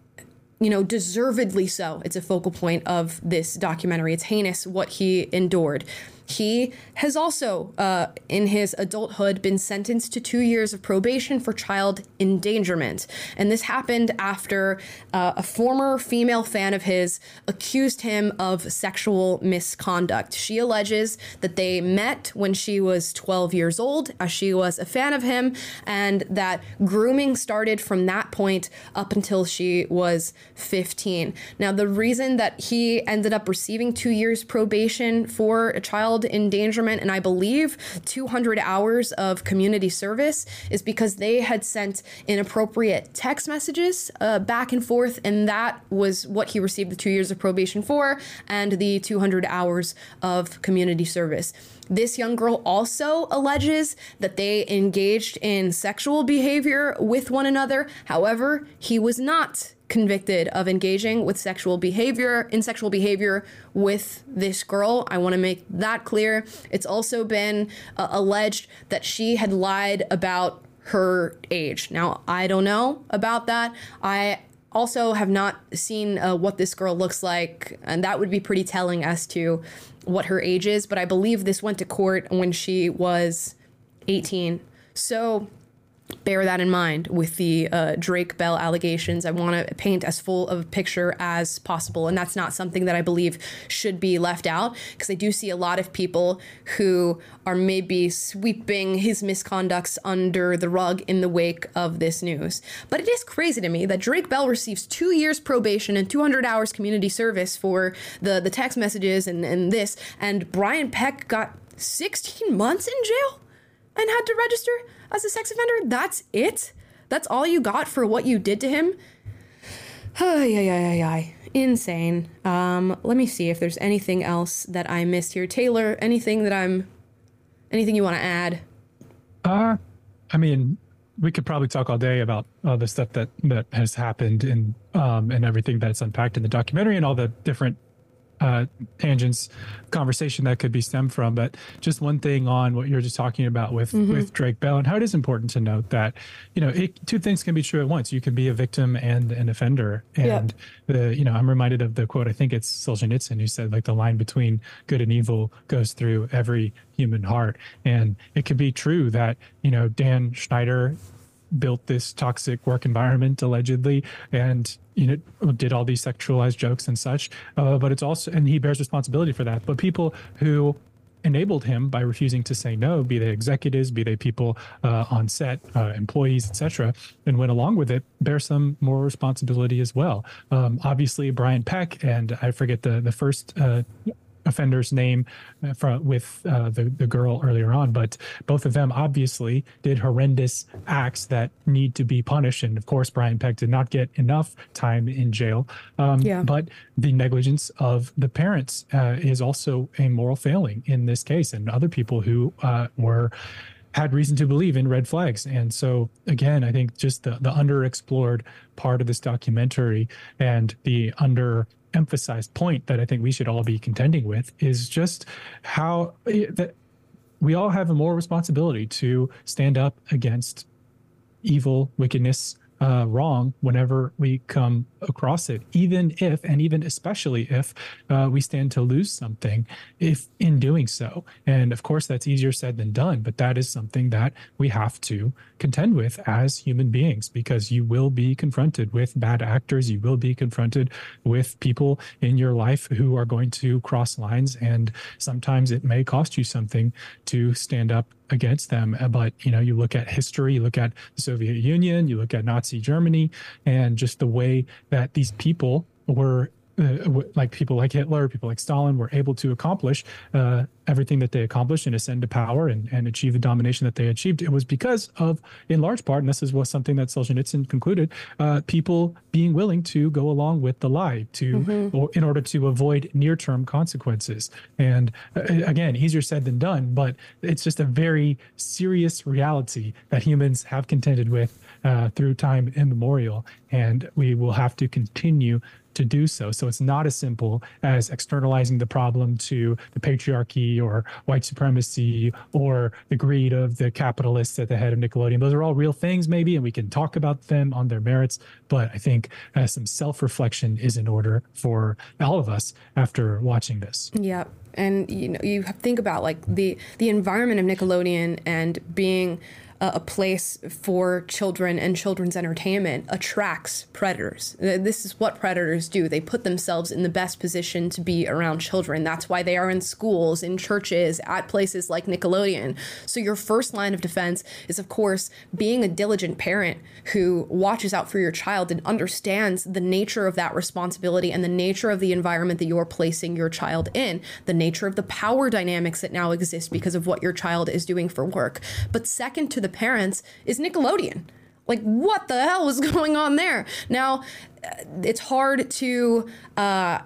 you know, deservedly so. It's a focal point of this documentary. It's heinous what he endured. He has also, uh, in his adulthood, been sentenced to two years of probation for child endangerment. And this happened after uh, a former female fan of his accused him of sexual misconduct. She alleges that they met when she was twelve years old, as she was a fan of him, and that grooming started from that point up until she was fifteen. Now, the reason that he ended up receiving two years probation for a child endangerment, and I believe two hundred hours of community service, is because they had sent inappropriate text messages uh, back and forth, and that was what he received the two years of probation for, and the two hundred hours of community service. This young girl also alleges that they engaged in sexual behavior with one another. However, he was not convicted of engaging with sexual behavior in sexual behavior with this girl. I want to make that clear. It's also been uh, alleged that she had lied about her age. Now, I don't know about that. I also have not seen uh, what this girl looks like, and that would be pretty telling as to what her age is, but I believe this went to court when she was eighteen. So bear that in mind with the uh, Drake Bell allegations. I want to paint as full of a picture as possible, and that's not something that I believe should be left out, because I do see a lot of people who are maybe sweeping his misconducts under the rug in the wake of this news. But it is crazy to me that Drake Bell receives two years probation and two hundred hours community service for the, the text messages and, and this, and Brian Peck got sixteen months in jail and had to register as a sex offender. That's it? That's all you got for what you did to him? Ay, ay, ay, ay, ay. Insane. Um, let me see if there's anything else that I missed here. Taylor, anything that I'm, anything you want to add? Uh, I mean, we could probably talk all day about all the stuff that, that has happened and, um, and everything that's unpacked in the documentary and all the different uh, tangents, conversation that could be stemmed from. But just one thing on what you're just talking about with, mm-hmm. with Drake Bell, and how it is important to note that, you know, it, two things can be true at once. You can be a victim and an offender. And yep. the, you know, I'm reminded of the quote, I think it's Solzhenitsyn, who said, like, the line between good and evil goes through every human heart. And it could be true that, you know, Dan Schneider built this toxic work environment allegedly, and you know, did all these sexualized jokes and such, uh, but it's also, and he bears responsibility for that. But people who enabled him by refusing to say no, be they executives, be they people uh, on set, uh, employees, et cetera, and went along with it, bear some more responsibility as well. Um, obviously, Brian Peck, and I forget the the first uh, offender's name from, with uh, the, the girl earlier on, but both of them obviously did horrendous acts that need to be punished. And of course, Brian Peck did not get enough time in jail. Um, yeah. But the negligence of the parents uh, is also a moral failing in this case, and other people who uh, were had reason to believe in red flags. And so, again, I think just the, the underexplored part of this documentary and the under emphasized point that I think we should all be contending with is just how that we all have a moral responsibility to stand up against evil, wickedness, uh, wrong whenever we come across it, even if, and even especially if uh, we stand to lose something if in doing so. And of course, that's easier said than done, but that is something that we have to contend with as human beings, because you will be confronted with bad actors. You will be confronted with people in your life who are going to cross lines, and sometimes it may cost you something to stand up against them. But, you know, you look at history, you look at the Soviet Union, you look at Nazi Germany, and just the way that these people were uh, like people like Hitler, people like Stalin were able to accomplish uh, everything that they accomplished and ascend to power and, and achieve the domination that they achieved. It was because of, in large part, and this is was something that Solzhenitsyn concluded, uh, people being willing to go along with the lie to, mm-hmm. or in order to avoid near-term consequences. And uh, again, easier said than done, but it's just a very serious reality that humans have contended with uh, through time immemorial, and we will have to continue to do so. So it's not as simple as externalizing the problem to the patriarchy or white supremacy or the greed of the capitalists at the head of Nickelodeon. Those are all real things, maybe, and we can talk about them on their merits. But I think uh, some self-reflection is in order for all of us after watching this. Yeah. And you know, you think about like the the environment of Nickelodeon and being a, a place for children and children's entertainment attracts predators. This is what predators do. They put themselves in the best position to be around children. That's why they are in schools, in churches, at places like Nickelodeon. So your first line of defense is, of course, being a diligent parent who watches out for your child and understands the nature of that responsibility and the nature of the environment that you're placing your child in, the nature of the power dynamics that now exist because of what your child is doing for work. But second to the parents is Nickelodeon. Like, what the hell is going on there? Now, it's hard to uh,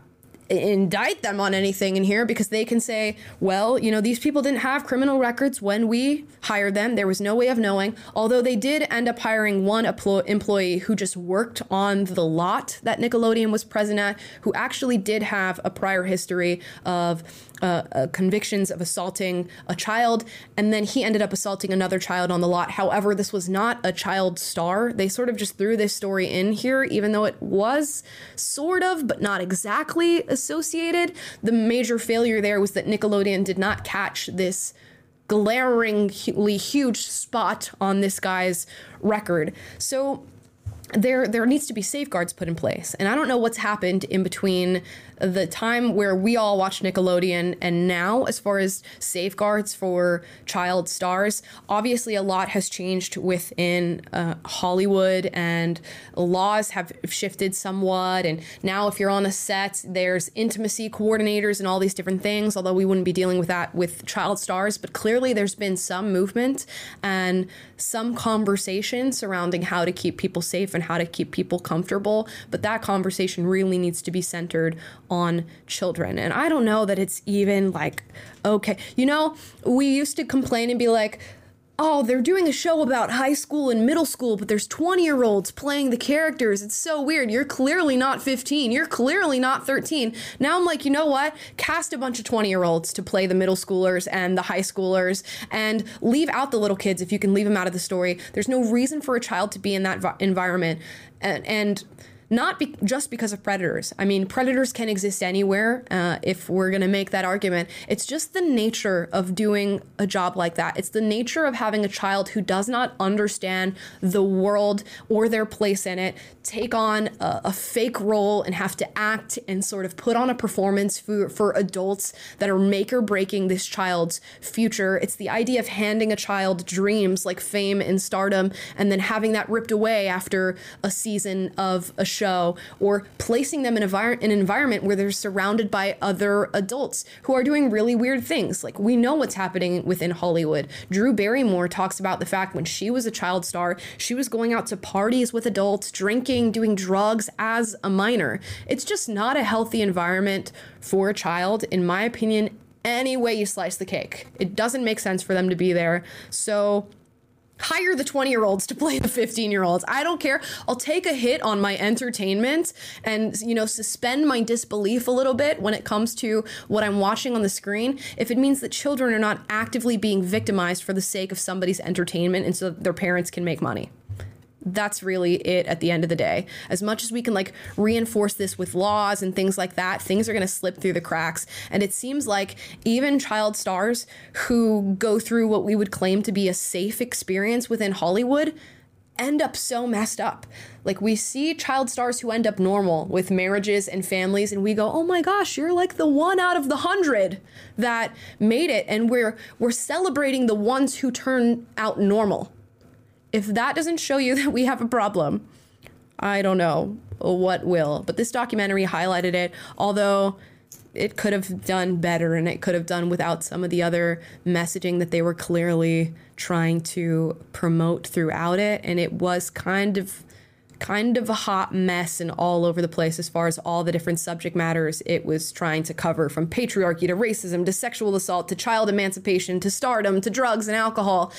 indict them on anything in here because they can say, well, you know, these people didn't have criminal records when we hired them. There was no way of knowing, although they did end up hiring one employee who just worked on the lot that Nickelodeon was present at, who actually did have a prior history of Uh, uh, convictions of assaulting a child, and then he ended up assaulting another child on the lot. However, this was not a child star. They sort of just threw this story in here, even though it was sort of, but not exactly associated. The major failure there was that Nickelodeon did not catch this glaringly huge spot on this guy's record. So there there needs to be safeguards put in place. And I don't know what's happened in between the time where we all watched Nickelodeon and now as far as safeguards for child stars. Obviously, a lot has changed within uh, Hollywood and laws have shifted somewhat. And now if you're on a set, there's intimacy coordinators and all these different things, although we wouldn't be dealing with that with child stars. But clearly there's been some movement and some conversation surrounding how to keep people safe and how to keep people comfortable. But that conversation really needs to be centered on children. And I don't know that it's even like, okay, you know, we used to complain and be like, oh, they're doing a show about high school and middle school, but there's twenty year olds playing the characters. It's so weird. You're clearly not fifteen. You're clearly not thirteen. Now I'm like, you know what? Cast a bunch of twenty year olds to play the middle schoolers and the high schoolers and leave out the little kids if you can leave them out of the story. There's no reason for a child to be in that vi- environment. And, and not be- just because of predators. I mean, predators can exist anywhere uh, if we're going to make that argument. It's just the nature of doing a job like that. It's the nature of having a child who does not understand the world or their place in it, take on a, a fake role and have to act and sort of put on a performance for, for adults that are make or breaking this child's future. It's the idea of handing a child dreams like fame and stardom and then having that ripped away after a season of a show. Show, or placing them in, envir- in an environment where they're surrounded by other adults who are doing really weird things. Like, we know what's happening within Hollywood. Drew Barrymore talks about the fact when she was a child star, she was going out to parties with adults, drinking, doing drugs as a minor. It's just not a healthy environment for a child, in my opinion, any way you slice the cake. It doesn't make sense for them to be there. So Hire the twenty year olds to play the fifteen year olds. I don't care. I'll take a hit on my entertainment and, you know, suspend my disbelief a little bit when it comes to what I'm watching on the screen if it means that children are not actively being victimized for the sake of somebody's entertainment and so that their parents can make money. That's really it at the end of the day. As much as we can like reinforce this with laws and things like that, things are going to slip through the cracks. And it seems like even child stars who go through what we would claim to be a safe experience within Hollywood end up so messed up. Like we see child stars who end up normal with marriages and families and we go, oh my gosh, you're like the one out of the hundred that made it. And we're we're celebrating the ones who turn out normal. If that doesn't show you that we have a problem, I don't know what will. But this documentary highlighted it, although it could have done better and it could have done without some of the other messaging that they were clearly trying to promote throughout it. And it was kind of kind of a hot mess and all over the place as far as all the different subject matters it was trying to cover, from patriarchy to racism to sexual assault to child emancipation to stardom to drugs and alcohol.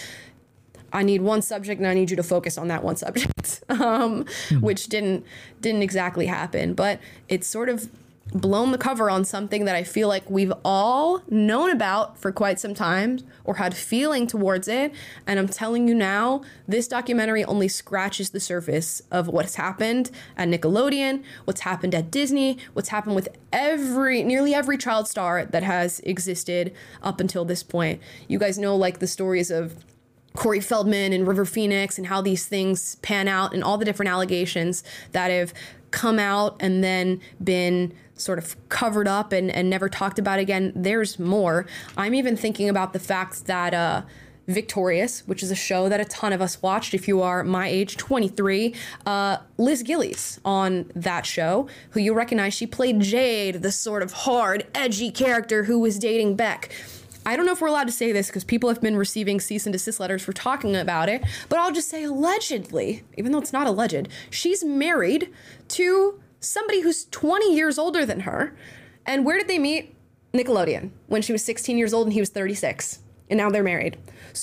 I need one subject and I need you to focus on that one subject, um, mm-hmm. which didn't didn't exactly happen. But it's sort of blown the cover on something that I feel like we've all known about for quite some time or had feeling towards it. And I'm telling you now, this documentary only scratches the surface of what's happened at Nickelodeon, what's happened at Disney, what's happened with every, nearly every child star that has existed up until this point. You guys know like the stories of Corey Feldman and River Phoenix and how these things pan out and all the different allegations that have come out and then been sort of covered up and, and never talked about again. There's more. I'm even thinking about the fact that uh, Victorious, which is a show that a ton of us watched if you are my age, twenty-three, uh, Liz Gillies on that show, who you recognize, she played Jade, the sort of hard, edgy character who was dating Beck. I don't know if we're allowed to say this because people have been receiving cease and desist letters for talking about it, but I'll just say allegedly, even though it's not alleged, she's married to somebody who's twenty years older than her. And where did they meet? Nickelodeon, when she was sixteen years old and he was thirty-six. And now they're married.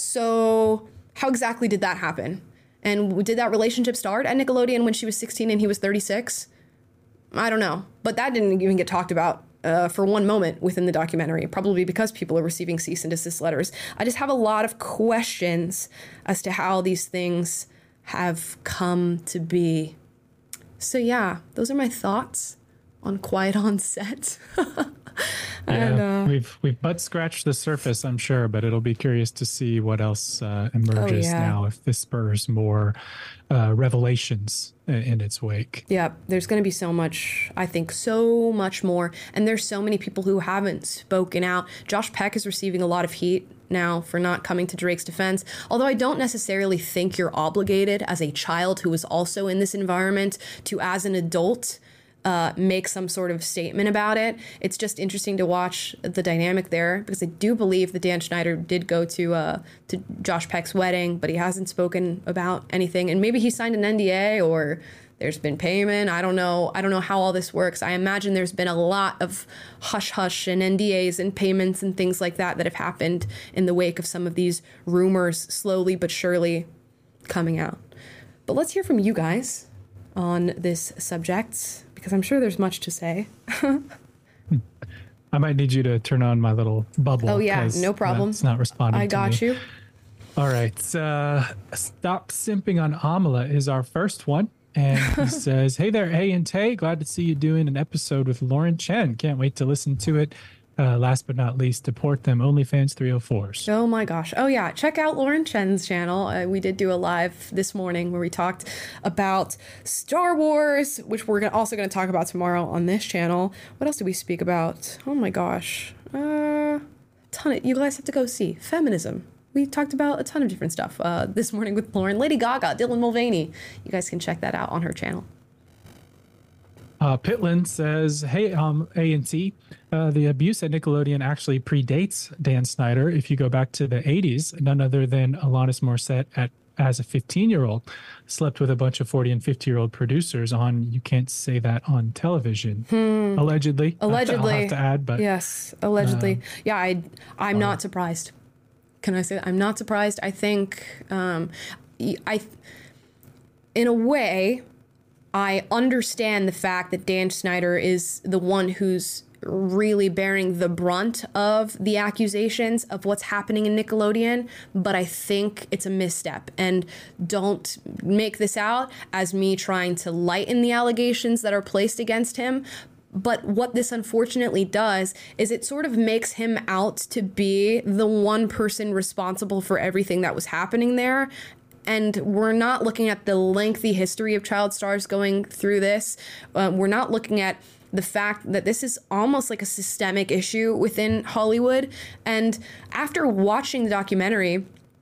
So how exactly did that happen? And did that relationship start at Nickelodeon when she was sixteen and he was thirty-six? I don't know. But that didn't even get talked about Uh, for one moment within the documentary, probably because people are receiving cease and desist letters. I just have a lot of questions as to how these things have come to be. So yeah, those are my thoughts on Quiet on Set. and, yeah, uh, we've we've butt scratched the surface, I'm sure, but it'll be curious to see what else uh, emerges oh, yeah. now if this spurs more uh, revelations in its wake. Yeah, there's going to be so much, I think so much more. And there's so many people who haven't spoken out. Josh Peck is receiving a lot of heat now for not coming to Drake's defense. Although I don't necessarily think you're obligated as a child who is also in this environment to, as an adult, uh, make some sort of statement about it. It's just interesting to watch the dynamic there, because I do believe that Dan Schneider did go to uh, to Josh Peck's wedding, but he hasn't spoken about anything. And maybe he signed an N D A or there's been payment. I don't know. I don't know how all this works. I imagine there's been a lot of hush hush and N D As and payments and things like that that have happened in the wake of some of these rumors slowly but surely coming out. But let's hear from you guys on this subject, because I'm sure there's much to say. I might need you to turn on my little bubble. Oh, yeah, no problem. It's not responding I to got me. you. All right. Uh, Stop Simping on Amala is our first one. And he says, hey there, A and Tay. Glad to see you doing an episode with Lauren Chen. Can't wait to listen to it. Uh, last but not least, deport them OnlyFans three oh fours. Oh my gosh. Oh yeah. Check out Lauren Chen's channel. Uh, we did do a live this morning where we talked about Star Wars, which we're gonna, also going to talk about tomorrow on this channel. What else did we speak about? Oh my gosh. Uh, ton of, you guys have to go see feminism. We talked about a ton of different stuff uh, this morning with Lauren. Lady Gaga, Dylan Mulvaney. You guys can check that out on her channel. Uh, Pitlin says, hey, um, A and T, uh, the abuse at Nickelodeon actually predates Dan Snyder. If you go back to the eighties, none other than Alanis Morissette at as a fifteen-year-old slept with a bunch of forty and fifty-year-old producers on You Can't Say That on Television. Hmm. Allegedly. Allegedly. I'll have to add, but yes, allegedly. Uh, yeah, I, I'm uh, not surprised. can I say that? I'm not surprised. I think um, I, in a way, I understand the fact that Dan Schneider is the one who's really bearing the brunt of the accusations of what's happening in Nickelodeon, but I think it's a misstep. And don't make this out as me trying to lighten the allegations that are placed against him. But what this unfortunately does is it sort of makes him out to be the one person responsible for everything that was happening there. And we're not looking at the lengthy history of child stars going through this. Uh, we're not looking at the fact that this is almost like a systemic issue within Hollywood. And after watching the documentary,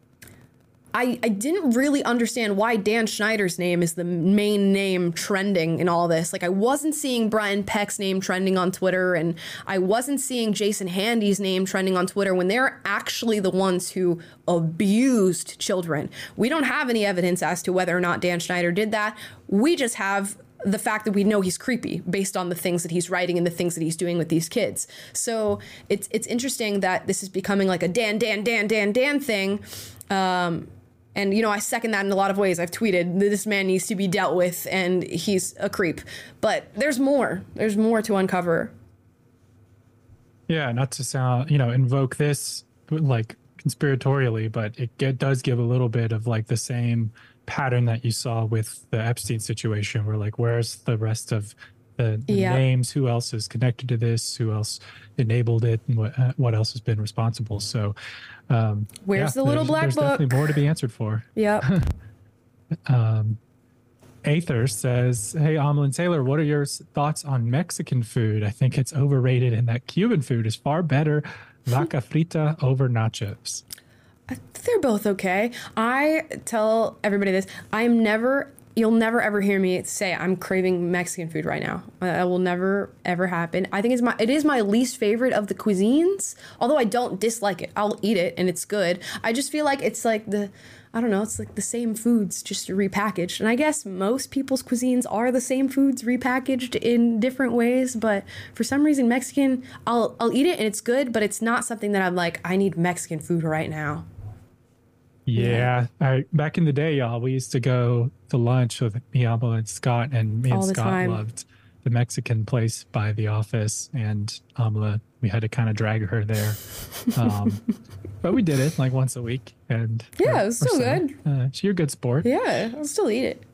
I, I didn't really understand why Dan Schneider's name is the main name trending in all this. Like, I wasn't seeing Brian Peck's name trending on Twitter, and I wasn't seeing Jason Handy's name trending on Twitter when they're actually the ones who abused children. We don't have any evidence as to whether or not Dan Schneider did that. We just have the fact that we know he's creepy based on the things that he's writing and the things that he's doing with these kids. So it's it's interesting that this is becoming like a Dan, Dan, Dan, Dan, Dan thing. Um, and, you know, I second that in a lot of ways. I've tweeted that this man needs to be dealt with and he's a creep. But there's more. There's more to uncover. Yeah, not to sound, you know, invoke this like conspiratorially, but it, it does give a little bit of like the same pattern that you saw with the Epstein situation, where like, where's the rest of the, the yeah. names? Who else is connected to this? Who else enabled it? And what, uh, what else has been responsible? So um, where's yeah, the little black there's book? There's definitely more to be answered for. Yep. um, Aether says, hey, Amlin Taylor, what are your thoughts on Mexican food? I think it's overrated and that Cuban food is far better. Vaca frita over nachos. They're both okay. I tell everybody this. I'm never, you'll never ever hear me say I'm craving Mexican food right now. That will never ever happen. I think it's my, it is my least favorite of the cuisines, although I don't dislike it. I'll eat it and it's good. I just feel like it's like the, I don't know, it's like the same foods just repackaged. And I guess most people's cuisines are the same foods repackaged in different ways. But for some reason, Mexican, I'll I'll eat it and it's good, but it's not something that I'm like, I need Mexican food right now. Yeah, I, back in the day, y'all, we used to go to lunch with me, Abel, and Scott, and me and All the Scott time. loved the Mexican place by the office, and Amla, we had to kind of drag her there. Um, but we did it like once a week. And Yeah, it was or so so. good. Uh, so you're a good sport. Yeah, I'll still eat it.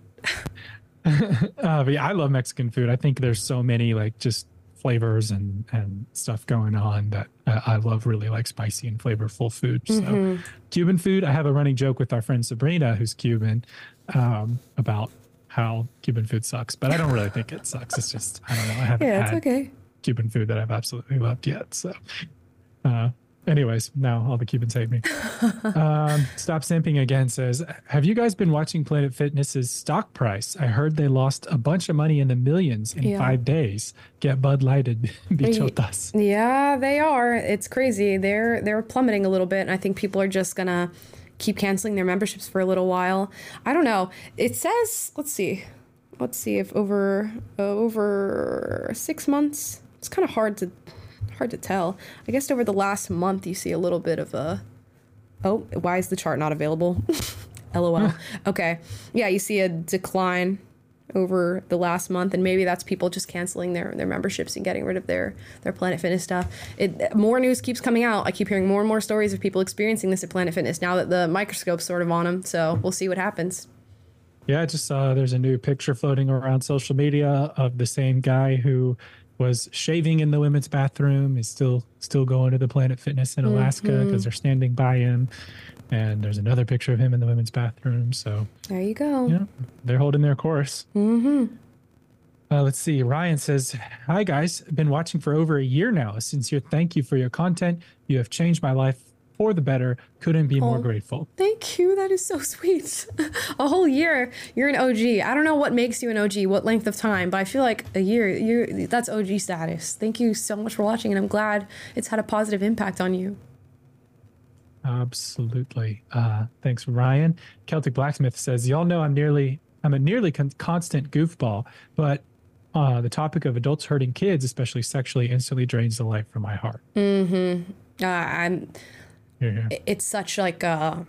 uh, but yeah, I love Mexican food. I think there's so many like just flavors and, and stuff going on that uh, I love really like spicy and flavorful food. So Mm-hmm. Cuban food, I have a running joke with our friend Sabrina, who's Cuban, um, about how Cuban food sucks, but I don't really think it sucks. It's just, I don't know. I haven't Yeah, it's had okay. Cuban food that I've absolutely loved yet. So, uh, anyways, now all the Cubans hate me. um, Stop Simping again says, have you guys been watching Planet Fitness's stock price? I heard they lost a bunch of money in the millions in Yeah. five days. Get Bud Lighted, bichotas. Yeah, they are. It's crazy. They're they're plummeting a little bit, and I think people are just gonna keep canceling their memberships for a little while. I don't know. It says, let's see, let's see if over uh, over six months. It's kind of hard to hard to tell. I guess over the last month, you see a little bit of a. Oh, why is the chart not available? LOL. Okay, yeah, you see a decline over the last month, and maybe that's people just canceling their their memberships and getting rid of their their Planet Fitness stuff. It more news keeps coming out. I keep hearing more and more stories of people experiencing this at Planet Fitness now that the microscope's sort of on them. So we'll see what happens. Yeah, I just saw there's a new picture floating around social media of the same guy who was shaving in the women's bathroom. He's still still going to the Planet Fitness in Alaska because Mm-hmm. they're standing by him. And there's another picture of him in the women's bathroom. So There you go. yeah, they're holding their course. Mm-hmm. Uh, let's see. Ryan says, hi, guys. Been watching for over a year now. A sincere thank you for your content. You have changed my life for the better. Couldn't be more Oh. grateful. Thank you. That is so sweet. A whole year. You're an O G. I don't know what makes you an O G, what length of time, but I feel like a year, you that's O G status. Thank you so much for watching, and I'm glad it's had a positive impact on you. Absolutely. Uh, thanks, Ryan. Celtic Blacksmith says, y'all know I'm nearly, I'm a nearly con- constant goofball, but uh, the topic of adults hurting kids, especially sexually, instantly drains the life from my heart. Uh, I'm Here, here. it's such like a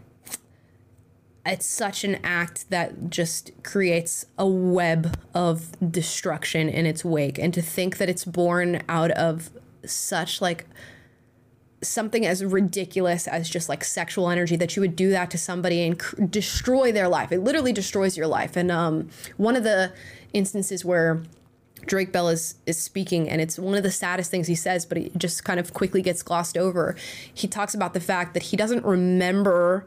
it's such an act that just creates a web of destruction in its wake. And to think that it's born out of such like something as ridiculous as just like sexual energy, that you would do that to somebody and cr- destroy their life. It literally destroys your life. And um, one of the instances where Drake Bell is, is speaking, and it's one of the saddest things he says, but it just kind of quickly gets glossed over. He talks about the fact that he doesn't remember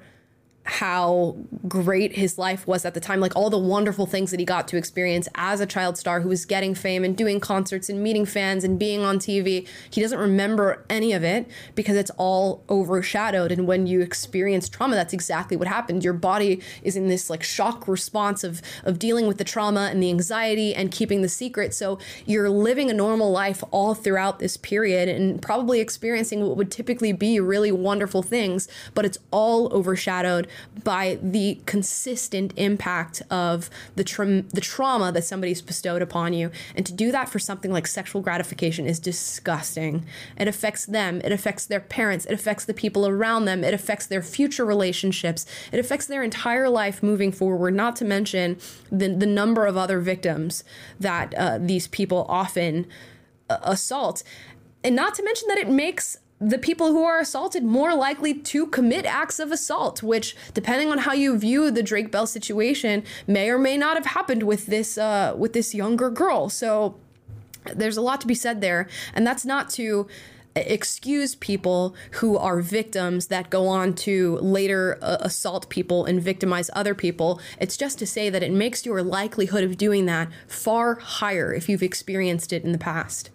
how great his life was at the time, like all the wonderful things that he got to experience as a child star who was getting fame and doing concerts and meeting fans and being on T V. He doesn't remember any of it because it's all overshadowed. And when you experience trauma, that's exactly what happened. Your body is in this like shock response of of dealing with the trauma and the anxiety and keeping the secret. So you're living a normal life all throughout this period and probably experiencing what would typically be really wonderful things, but it's all overshadowed by the consistent impact of the tra- the trauma that somebody's bestowed upon you. And to do that for something like sexual gratification is disgusting. It affects them. It affects their parents. It affects the people around them. It affects their future relationships. It affects their entire life moving forward, not to mention the, the number of other victims that uh, these people often uh, assault. And not to mention that it makes the people who are assaulted more likely to commit acts of assault, which, depending on how you view the Drake Bell situation, may or may not have happened with this uh, with this younger girl. So there's a lot to be said there, and that's not to excuse people who are victims that go on to later uh, assault people and victimize other people. It's just to say that it makes your likelihood of doing that far higher if you've experienced it in the past.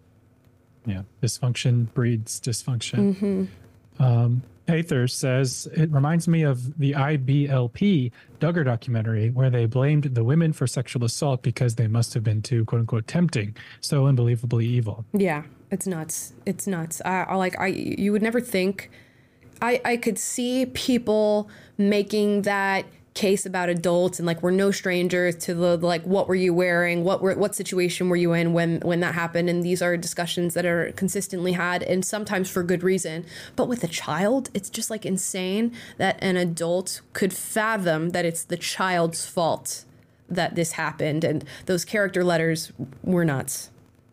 Yeah, dysfunction breeds dysfunction. Mm-hmm. Um, Aether says, it reminds me of the I B L P Duggar documentary where they blamed the women for sexual assault because they must have been too, quote unquote, tempting, so unbelievably evil. Yeah, it's nuts. It's nuts. I, I like, I, you would never think, I, I could see people making that case about adults and like we're no strangers to the like what were you wearing, what were what situation were you in when when that happened, and these are discussions that are consistently had and sometimes for good reason. But with a child, it's just like insane that an adult could fathom that it's the child's fault that this happened, and those character letters were nuts.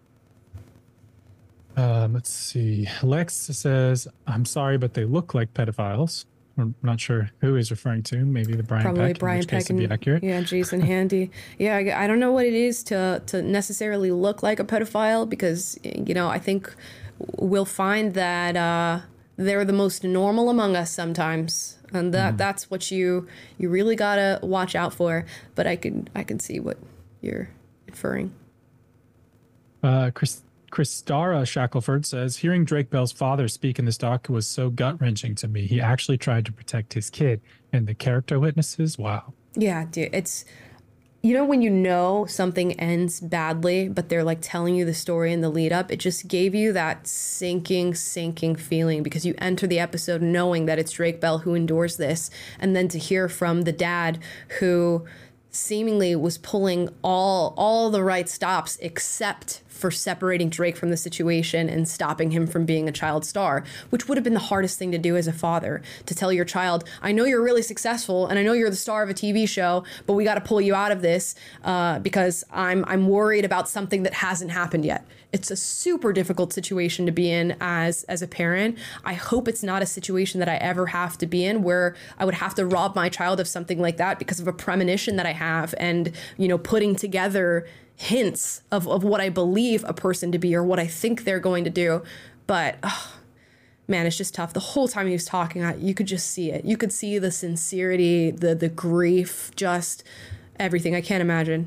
Um, let's see. Lex says, I'm sorry, but they look like pedophiles. I'm not sure who he's referring to. Maybe the Brian Probably Peck, Brian in which case Peck and it'd be accurate. Yeah, Jason Handy. Yeah, I, I don't know what it is to to necessarily look like a pedophile because, you know, I think we'll find that uh, they're the most normal among us sometimes, and that mm. that's what you you really gotta watch out for. But I can I can see what you're inferring. Uh, Chris. Christara Shackelford says, hearing Drake Bell's father speak in this doc was so gut-wrenching to me. He actually tried to protect his kid. And the character witnesses, wow. Yeah, dude, it's, you know, when you know something ends badly, but they're like telling you the story in the lead up, it just gave you that sinking, sinking feeling because you enter the episode knowing that it's Drake Bell who endures this. And then to hear from the dad who seemingly was pulling all all the right stops except for separating Drake from the situation and stopping him from being a child star, which would have been the hardest thing to do as a father, to tell your child, I know you're really successful and I know you're the star of a T V show, but we got to pull you out of this uh, because I'm I'm worried about something that hasn't happened yet. It's a super difficult situation to be in as as a parent. I hope it's not a situation that I ever have to be in where I would have to rob my child of something like that because of a premonition that I have and, you know, putting together hints of, of what I believe a person to be or what I think they're going to do. But, oh, man, it's just tough. The whole time he was talking, I, you could just see it. You could see the sincerity, the the grief, just everything. I can't imagine.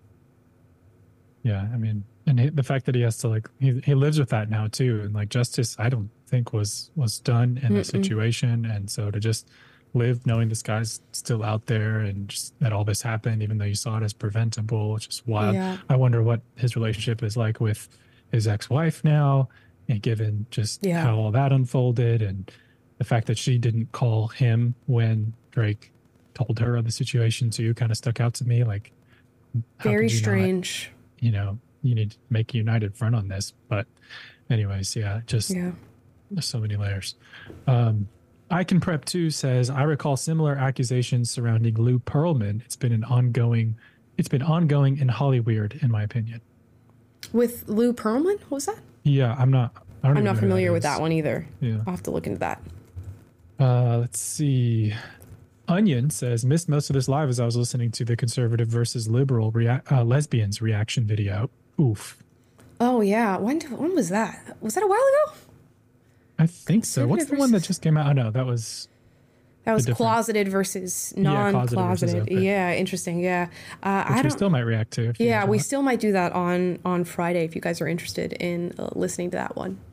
Yeah, I mean, and he, the fact that he has to like, he, he lives with that now too. And like justice, I don't think was, was done in the situation. And so to just live knowing this guy's still out there and just that all this happened, even though you saw it as preventable, it's just wild. Yeah. I wonder what his relationship is like with his ex-wife now, and given just yeah. how all that unfolded and the fact that she didn't call him when Drake told her of the situation too kind of stuck out to me. Like, very strange. Not, you know, you need to make a united front on this. But anyways, yeah, just yeah. there's so many layers. Um, I Can Prep Two says, I recall similar accusations surrounding Lou Pearlman. It's been an ongoing, it's been ongoing in Hollyweird, in my opinion. With Lou Pearlman? What was that? Yeah, I'm not. I don't I'm even not know who familiar that with is. that one either. Yeah. I'll have to look into that. Uh, let's see. Onion says, missed most of this live as I was listening to the conservative versus liberal rea- uh, lesbians reaction video. Oof. Oh yeah, when when was that? Was that a while ago? I think so. What's the one that versus- just came out? Oh no, that was That was different- closeted versus Yeah, closeted versus non-closeted. open. Yeah, interesting. Yeah, uh, which I we don't. still might react to. if you yeah, guys we want. still might do that on on Friday if you guys are interested in uh, listening to that one.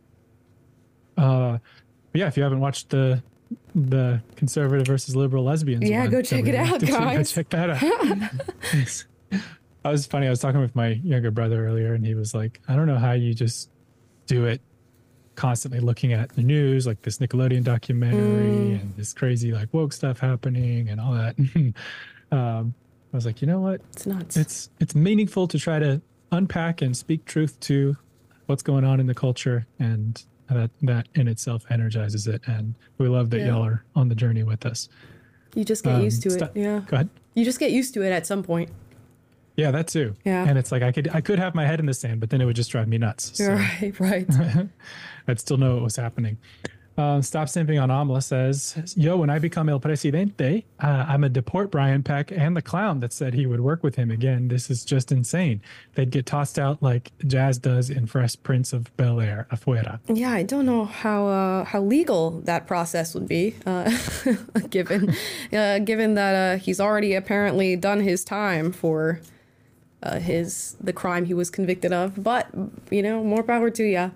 Uh, but yeah, if you haven't watched the the conservative versus liberal lesbians, Yeah, one go that check we it out, reacted to, go guys. check that out. It's- I was funny. I was talking with my younger brother earlier, and he was like, "I don't know how you just do it, constantly looking at the news, like this Nickelodeon documentary Mm. and this crazy like woke stuff happening and all that." um, I was like, you know what? It's nuts. It's it's meaningful to try to unpack and speak truth to what's going on in the culture, and that that in itself energizes it. And we love that Yeah. y'all are on the journey with us. you just get Um, used to it. st- Yeah, Go ahead. you just get used to it at some point. Yeah, that too. Yeah. And it's like I could I could have my head in the sand, but then it would just drive me nuts. So Right, right. I'd still know what was happening. Uh, Stop Simping on Amla says, yo, when I become El Presidente, uh, I'm a deport Brian Peck and the clown that said he would work with him again. This is just insane. They'd get tossed out like Jazz does in Fresh Prince of Bel-Air, afuera. Yeah, I don't know how uh, how legal that process would be, uh, given uh, given that uh, he's already apparently done his time for uh, his the crime he was convicted of. But you know, more power to ya.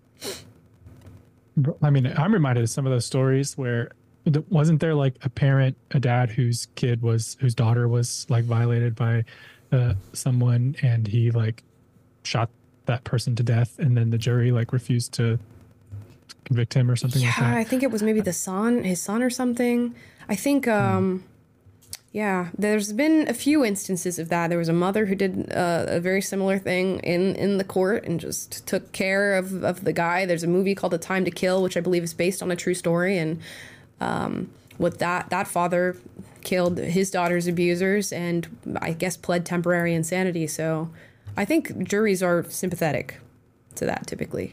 I mean, I'm reminded of some of those stories where wasn't there like a parent, a dad whose kid was, whose daughter was like violated by uh, someone, and he like shot that person to death, and then the jury like refused to convict him or something Yeah, like that. I think it was maybe the son, his son or something. I think, um, yeah, there's been a few instances of that. There was a mother who did uh, a very similar thing in, in the court and just took care of, of the guy. There's a movie called A Time to Kill, which I believe is based on a true story. And um, with that, that father killed his daughter's abusers and I guess pled temporary insanity. So I think juries are sympathetic to that typically.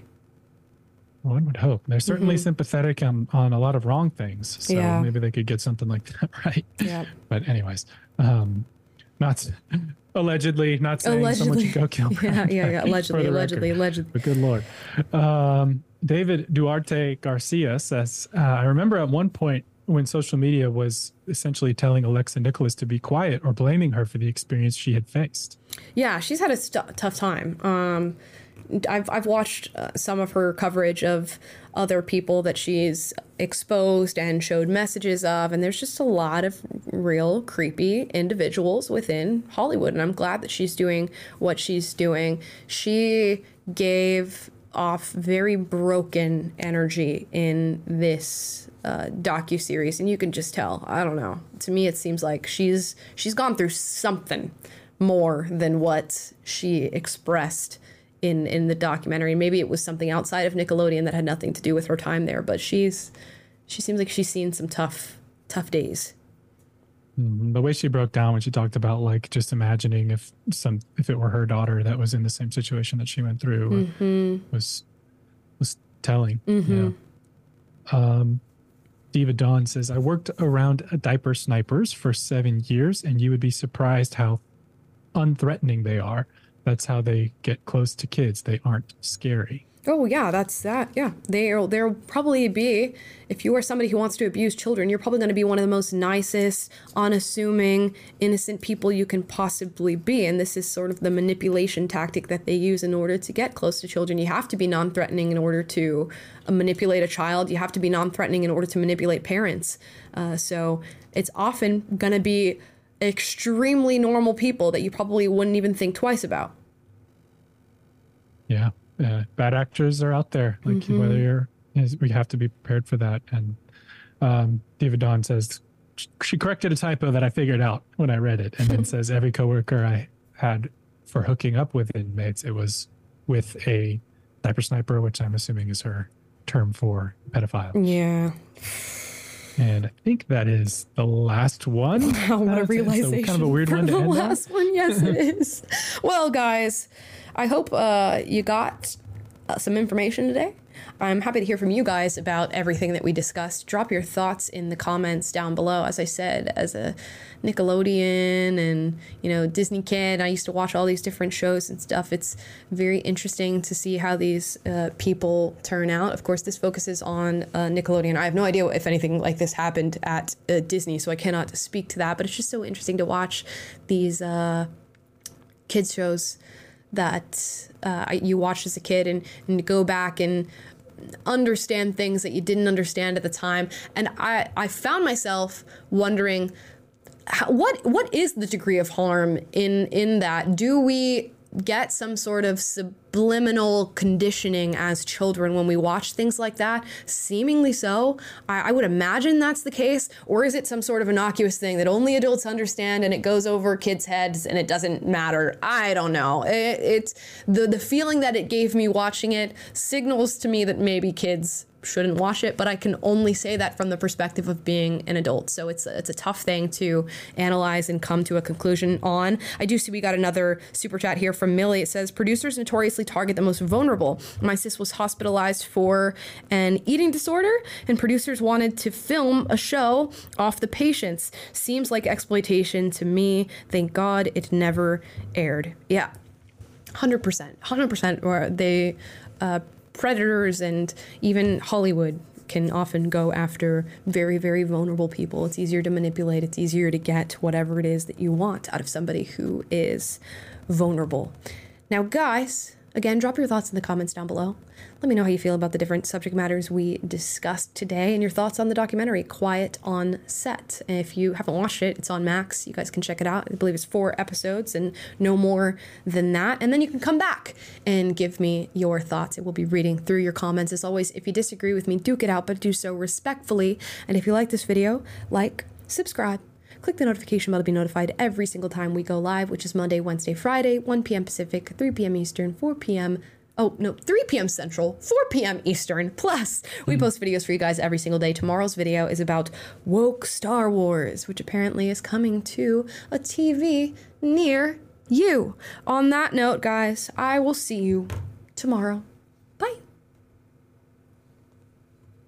One would hope. They're certainly sympathetic on, on a lot of wrong things. So Yeah. maybe they could get something like that right. Yeah. But anyways, um, not allegedly, not saying someone Allegedly. should go kill Yeah, Brian yeah, yeah. Peck, for Allegedly, the allegedly, record. allegedly. But good Lord. Um, David Duarte Garcia says, uh, I remember at one point when social media was essentially telling Alexa Nicholas to be quiet or blaming her for the experience she had faced. Yeah, she's had a st- tough time. Um, I've I've watched uh, some of her coverage of other people that she's exposed and showed messages of, and there's just a lot of real creepy individuals within Hollywood, and I'm glad that she's doing what she's doing. She gave off very broken energy in this uh, docuseries, and you can just tell. I don't know. To me, it seems like she's she's gone through something more than what she expressed in in the documentary. Maybe it was something outside of Nickelodeon that had nothing to do with her time there, but she's she seems like she's seen some tough tough days. Mm, The way she broke down when she talked about like just imagining if some if it were her daughter that was in the same situation that she went through was was telling. Yeah. Um, Diva Dawn says, I worked around diaper snipers for seven years, and you would be surprised how unthreatening they are. That's how they get close to kids. They aren't scary. Oh yeah, that's that. Yeah, they'll they'll probably be, if you are somebody who wants to abuse children, you're probably going to be one of the most nicest, unassuming, innocent people you can possibly be. And this is sort of the manipulation tactic that they use in order to get close to children. You have to be non-threatening in order to uh, manipulate a child. You have to be non-threatening in order to manipulate parents. Uh, so it's often going to be extremely normal people that you probably wouldn't even think twice about. Yeah. Uh, bad actors are out there. Like whether you're, is, we have to be prepared for that. And um, Diva Dawn says she corrected a typo that I figured out when I read it, and then says every coworker I had for hooking up with inmates, it was with a diaper sniper, which I'm assuming is her. term for pedophiles. Yeah. And I think that is the last one. Wow, what a That's- realization. So kind of a weird for one to the end on. last one. Yes, it is. Well, guys, I hope uh, you got uh, some information today. I'm happy to hear from you guys about everything that we discussed. Drop your thoughts in the comments down below. As I said, as a Nickelodeon and, you know, Disney kid, I used to watch all these different shows and stuff. It's very interesting to see how these uh, people turn out. Of course, this focuses on uh, Nickelodeon. I have no idea if anything like this happened at uh, Disney, so I cannot speak to that. But it's just so interesting to watch these uh, kids shows that uh, you watched as a kid and, and go back and understand things that you didn't understand at the time. And I, I found myself wondering, how, what what is the degree of harm in in that? Do we get some sort of subliminal conditioning as children when we watch things like that? Seemingly so. I, I would imagine that's the case. Or is it some sort of innocuous thing that only adults understand and it goes over kids' heads and it doesn't matter? I don't know. It, it's the, the feeling that it gave me watching it signals to me that maybe kids shouldn't watch it, but I can only say that from the perspective of being an adult. So it's a, it's a tough thing to analyze and come to a conclusion on. I do see we got another super chat here from Millie. It says, producers notoriously target the most vulnerable. My sis was hospitalized for an eating disorder, and producers wanted to film a show off the patients. Seems like exploitation to me. Thank God it never aired. Yeah, one hundred percent. one hundred percent where they... Uh, predators and even Hollywood can often go after very, very vulnerable people. It's easier to manipulate. It's easier to get whatever it is that you want out of somebody who is vulnerable. Now, guys, again, drop your thoughts in the comments down below. Let me know how you feel about the different subject matters we discussed today and your thoughts on the documentary Quiet on Set. And if you haven't watched it, it's on Max. You guys can check it out. I believe it's four episodes and no more than that. And then you can come back and give me your thoughts. It will be reading through your comments. As always, if you disagree with me, duke it out, but do so respectfully. And if you like this video, like, subscribe. Click the notification bell to be notified every single time we go live, which is Monday, Wednesday, Friday, one p.m. Pacific, three p.m. Eastern, four p.m. Oh, no, three p.m. Central, four p.m. Eastern. Plus, we post videos for you guys every single day. Tomorrow's video is about woke Star Wars, which apparently is coming to a T V near you. On that note, guys, I will see you tomorrow.